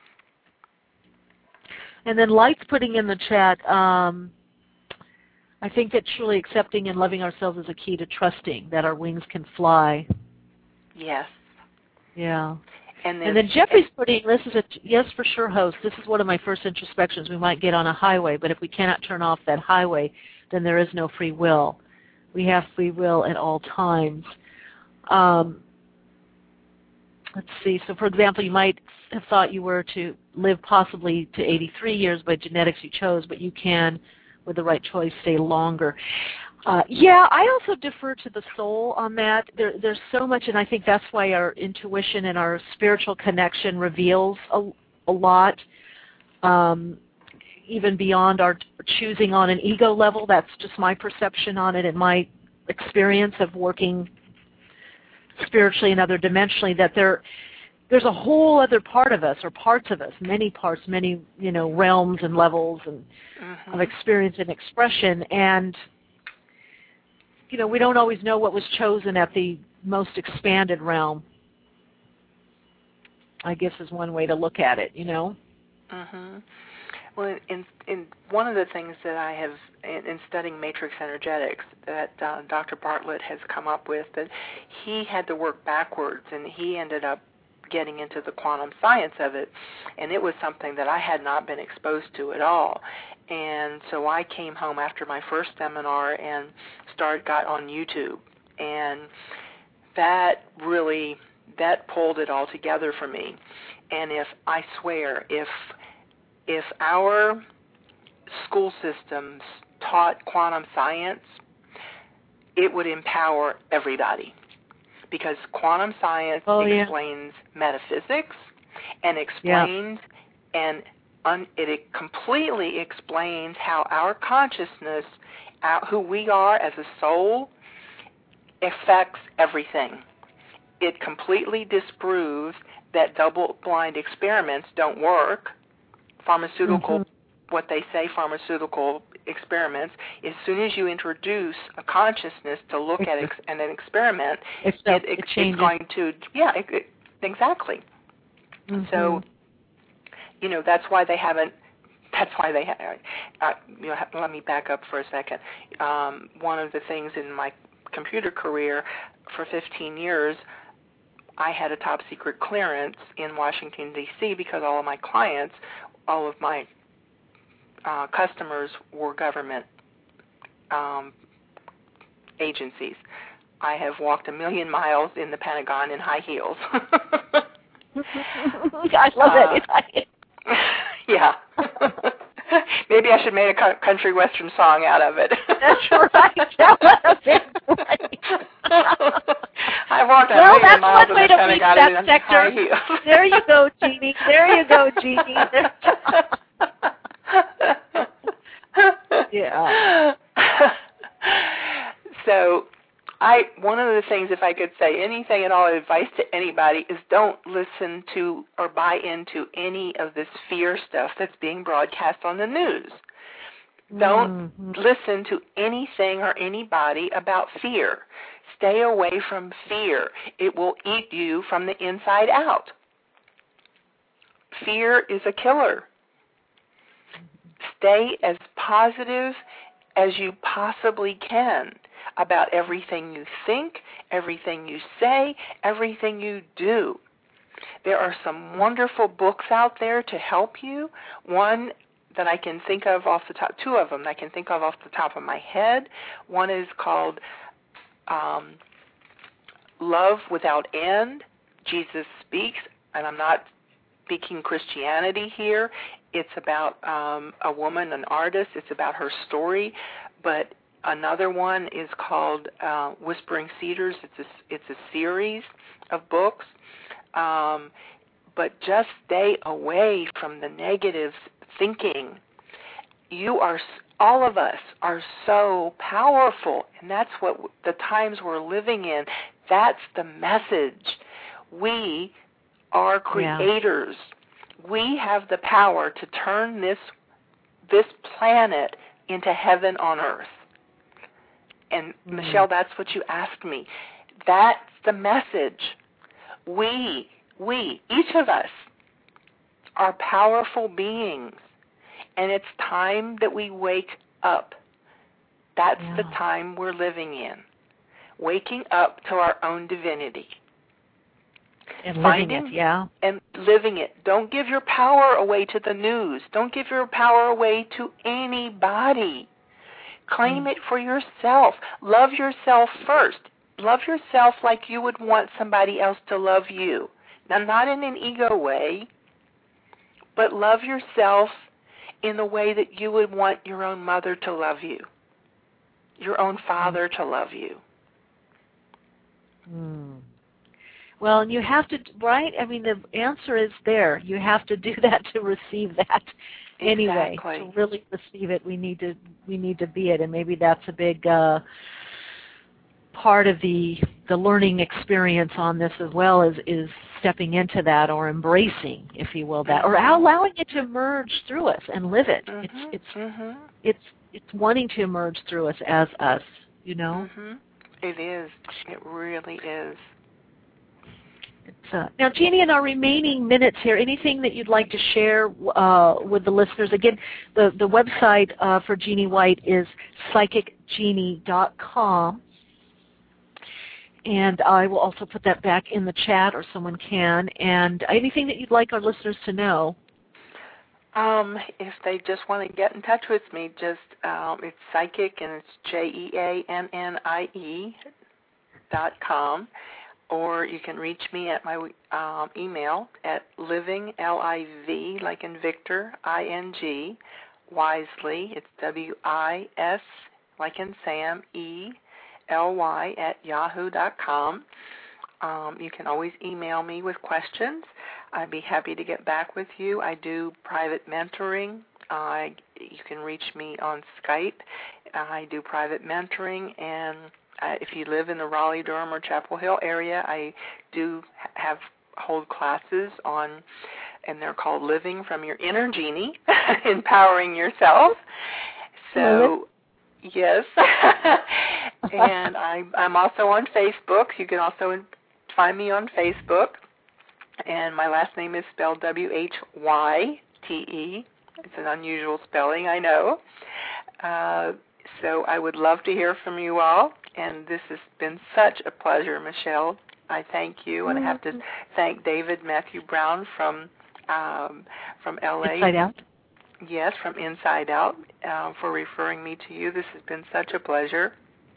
And then Light's putting in the chat, um, I think that truly accepting and loving ourselves is a key to trusting that our wings can fly. Yes. Yeah. And, and then Jeffrey's putting, this is a yes for sure host, this is one of my first introspections. We might get on a highway, but if we cannot turn off that highway, then there is no free will. We have free will at all times. Um, Let's see. So, for example, you might have thought you were to live possibly to eighty-three years by genetics you chose, but you can, with the right choice, stay longer. Uh, yeah, I also defer to the soul on that. There, there's so much, and I think that's why our intuition and our spiritual connection reveals a, a lot, um, even beyond our choosing on an ego level. That's just my perception on it and my experience of working spiritually and other dimensionally, that there there's a whole other part of us, or parts of us, many parts, many, you know, realms and levels and mm-hmm. of experience and expression. And, you know, we don't always know what was chosen at the most expanded realm, I guess, is one way to look at it, you know? Mm-hmm. Well, in, in one of the things that I have, in, in studying matrix energetics, that uh, Doctor Bartlett has come up with, that he had to work backwards, and he ended up getting into the quantum science of it, and it was something that I had not been exposed to at all. And so I came home after my first seminar and started, got on YouTube, and that really, that pulled it all together for me. And if, I swear, if if our school systems taught quantum science, it would empower everybody. Because quantum science oh, yeah. explains metaphysics and explains, yeah. and un, it, it completely explains how our consciousness, our, who we are as a soul, affects everything. It completely disproves that double-blind experiments don't work. Pharmaceutical, mm-hmm. what they say, pharmaceutical experiments, as soon as you introduce a consciousness to look at ex- an experiment, it's, it, it, it, it's going to, yeah, it, it, exactly. Mm-hmm. So, you know, that's why they haven't, that's why they have, uh, you know, let me back up for a second. Um, one of the things in my computer career for fifteen years, I had a top secret clearance in Washington, D C because all of my clients, all of my uh, customers were government um, agencies. I have walked a million miles in the Pentagon in high heels. I love uh, it. Yeah. Maybe I should make a country western song out of it. That's right. I walked a well, million miles in the Pentagon in high heels. There you go, Jeannie. There you go, Jeannie. There yeah. So, I one of the things, if I could say anything at all, advice to anybody is don't listen to or buy into any of this fear stuff that's being broadcast on the news. Don't mm-hmm. listen to anything or anybody about fear. Stay away from fear. It will eat you from the inside out. Fear is a killer. Stay as positive as you possibly can about everything you think, everything you say, everything you do. There are some wonderful books out there to help you. One that I can think of off the top, two of them I can think of off the top of my head. One is called um, Love Without End, Jesus Speaks, and I'm not speaking Christianity here. It's about um, a woman, an artist. It's about her story. But another one is called uh, Whispering Cedars. It's a, it's a series of books. Um, but just stay away from the negative thinking. You are, all of us are so powerful, and that's what the times we're living in. That's the message. We are creators. Yeah. We have the power to turn this this planet into heaven on earth. And mm-hmm. Michelle, that's what you asked me. That's the message. We, we, each of us are powerful beings, and it's time that we wake up. That's yeah. the time we're living in. Waking up to our own divinity. And living Finding it, yeah. And living it. Don't give your power away to the news. Don't give your power away to anybody. Claim mm. it for yourself. Love yourself first. Love yourself like you would want somebody else to love you. Now, not in an ego way, but love yourself in the way that you would want your own mother to love you, your own father mm. to love you. Mm. Well, and you have to, right? I mean, the answer is there. You have to do that to receive that. Anyway, exactly. To really receive it, we need to we need to be it, and maybe that's a big uh, part of the the learning experience on this as well. Is is stepping into that, or embracing, if you will, that, mm-hmm. or allowing it to emerge through us and live it. Mm-hmm. It's it's mm-hmm. it's it's wanting to emerge through us as us. You know. Mm-hmm. It is. It really is. It's, uh, now, Jeanie, in our remaining minutes here, anything that you'd like to share uh, with the listeners? Again, the, the website uh, for Jeanie White is psychic jeanie dot com. And I will also put that back in the chat, or someone can. And anything that you'd like our listeners to know? Um, if they just want to get in touch with me, just um, it's psychic, and it's J E A N N I E dot com. Or you can reach me at my um, email at living, L I V, like in Victor, I N G, wisely, it's W I S, like in Sam, E, L Y, at yahoo dot com. Um, you can always email me with questions. I'd be happy to get back with you. I do private mentoring. Uh, you can reach me on Skype. I do private mentoring, and Uh, if you live in the Raleigh, Durham, or Chapel Hill area, I do have hold classes on, and they're called Living from Your Inner Genie, Empowering Yourself. So, yes. And I, I'm also on Facebook. You can also find me on Facebook. And my last name is spelled W H Y T E. It's an unusual spelling, I know. Uh, so I would love to hear from you all. And this has been such a pleasure, Michelle. I thank you, and I have to thank David Matthew Brown from um, from L A. Inside Out. Yes, from Inside Out, uh, for referring me to you. This has been such a pleasure,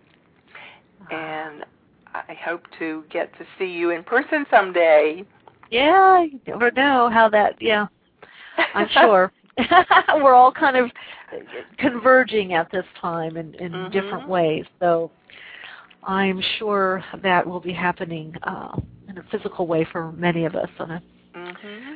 and I hope to get to see you in person someday. Yeah, you never know how that. Yeah, I'm sure. We're all kind of converging at this time in, in mm-hmm. different ways, so I'm sure that will be happening uh, in a physical way for many of us. On a, mm-hmm.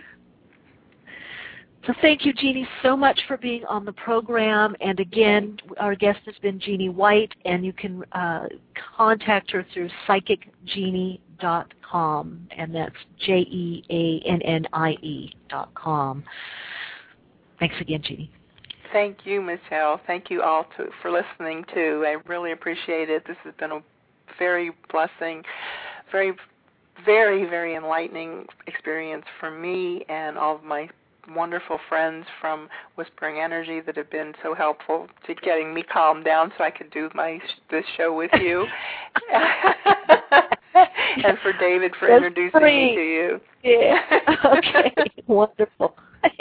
So thank you, Jeanie, so much for being on the program. And again, our guest has been Jeanie White, and you can uh, contact her through psychic jeanie dot com, and that's J E A N N I E dot com. Thanks again, Jeanie. Thank you, Michelle. Thank you all to, for listening, too. I really appreciate it. This has been a very blessing, very, very, very enlightening experience for me and all of my wonderful friends from Whispering Energy that have been so helpful to getting me calmed down so I could do my this show with you. And for David for That's introducing great. me to you. Yeah. Okay. Wonderful.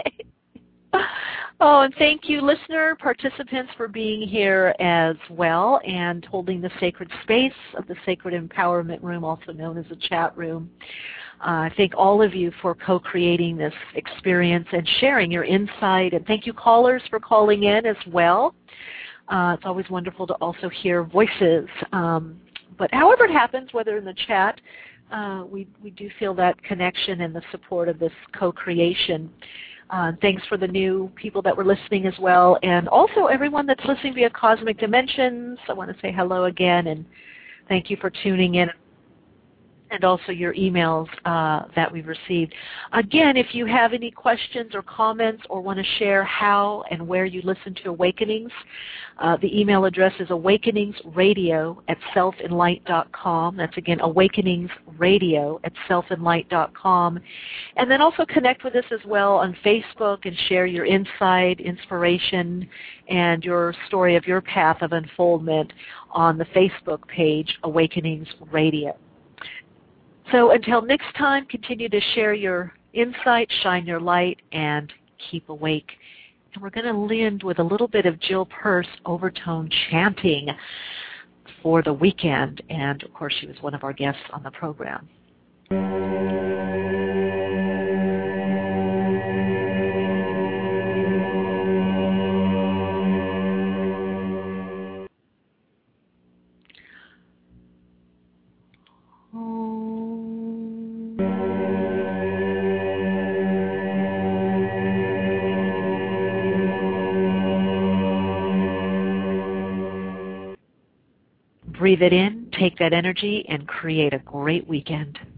Oh, and thank you, listener participants, for being here as well and holding the sacred space of the Sacred Empowerment Room, also known as the chat room. Uh, I thank all of you for co-creating this experience and sharing your insight. And thank you, callers, for calling in as well. Uh, it's always wonderful to also hear voices. Um, but however it happens, whether in the chat, uh, we, we do feel that connection and the support of this co-creation. Uh, thanks for the new people that were listening as well. And also everyone that's listening via Cosmic Dimensions. I want to say hello again and thank you for tuning in. And also your emails uh, that we've received. Again, if you have any questions or comments or want to share how and where you listen to Awakenings, uh, the email address is awakeningsradio at self enlight dot com. That's, again, awakeningsradio at self enlight dot com. And then also connect with us as well on Facebook and share your insight, inspiration, and your story of your path of unfoldment on the Facebook page, Awakenings Radio. So until next time, continue to share your insight, shine your light, and keep awake. And we're going to end with a little bit of Jill Peirce overtone chanting for the weekend. And, of course, she was one of our guests on the program. Breathe it in, take that energy, and create a great weekend.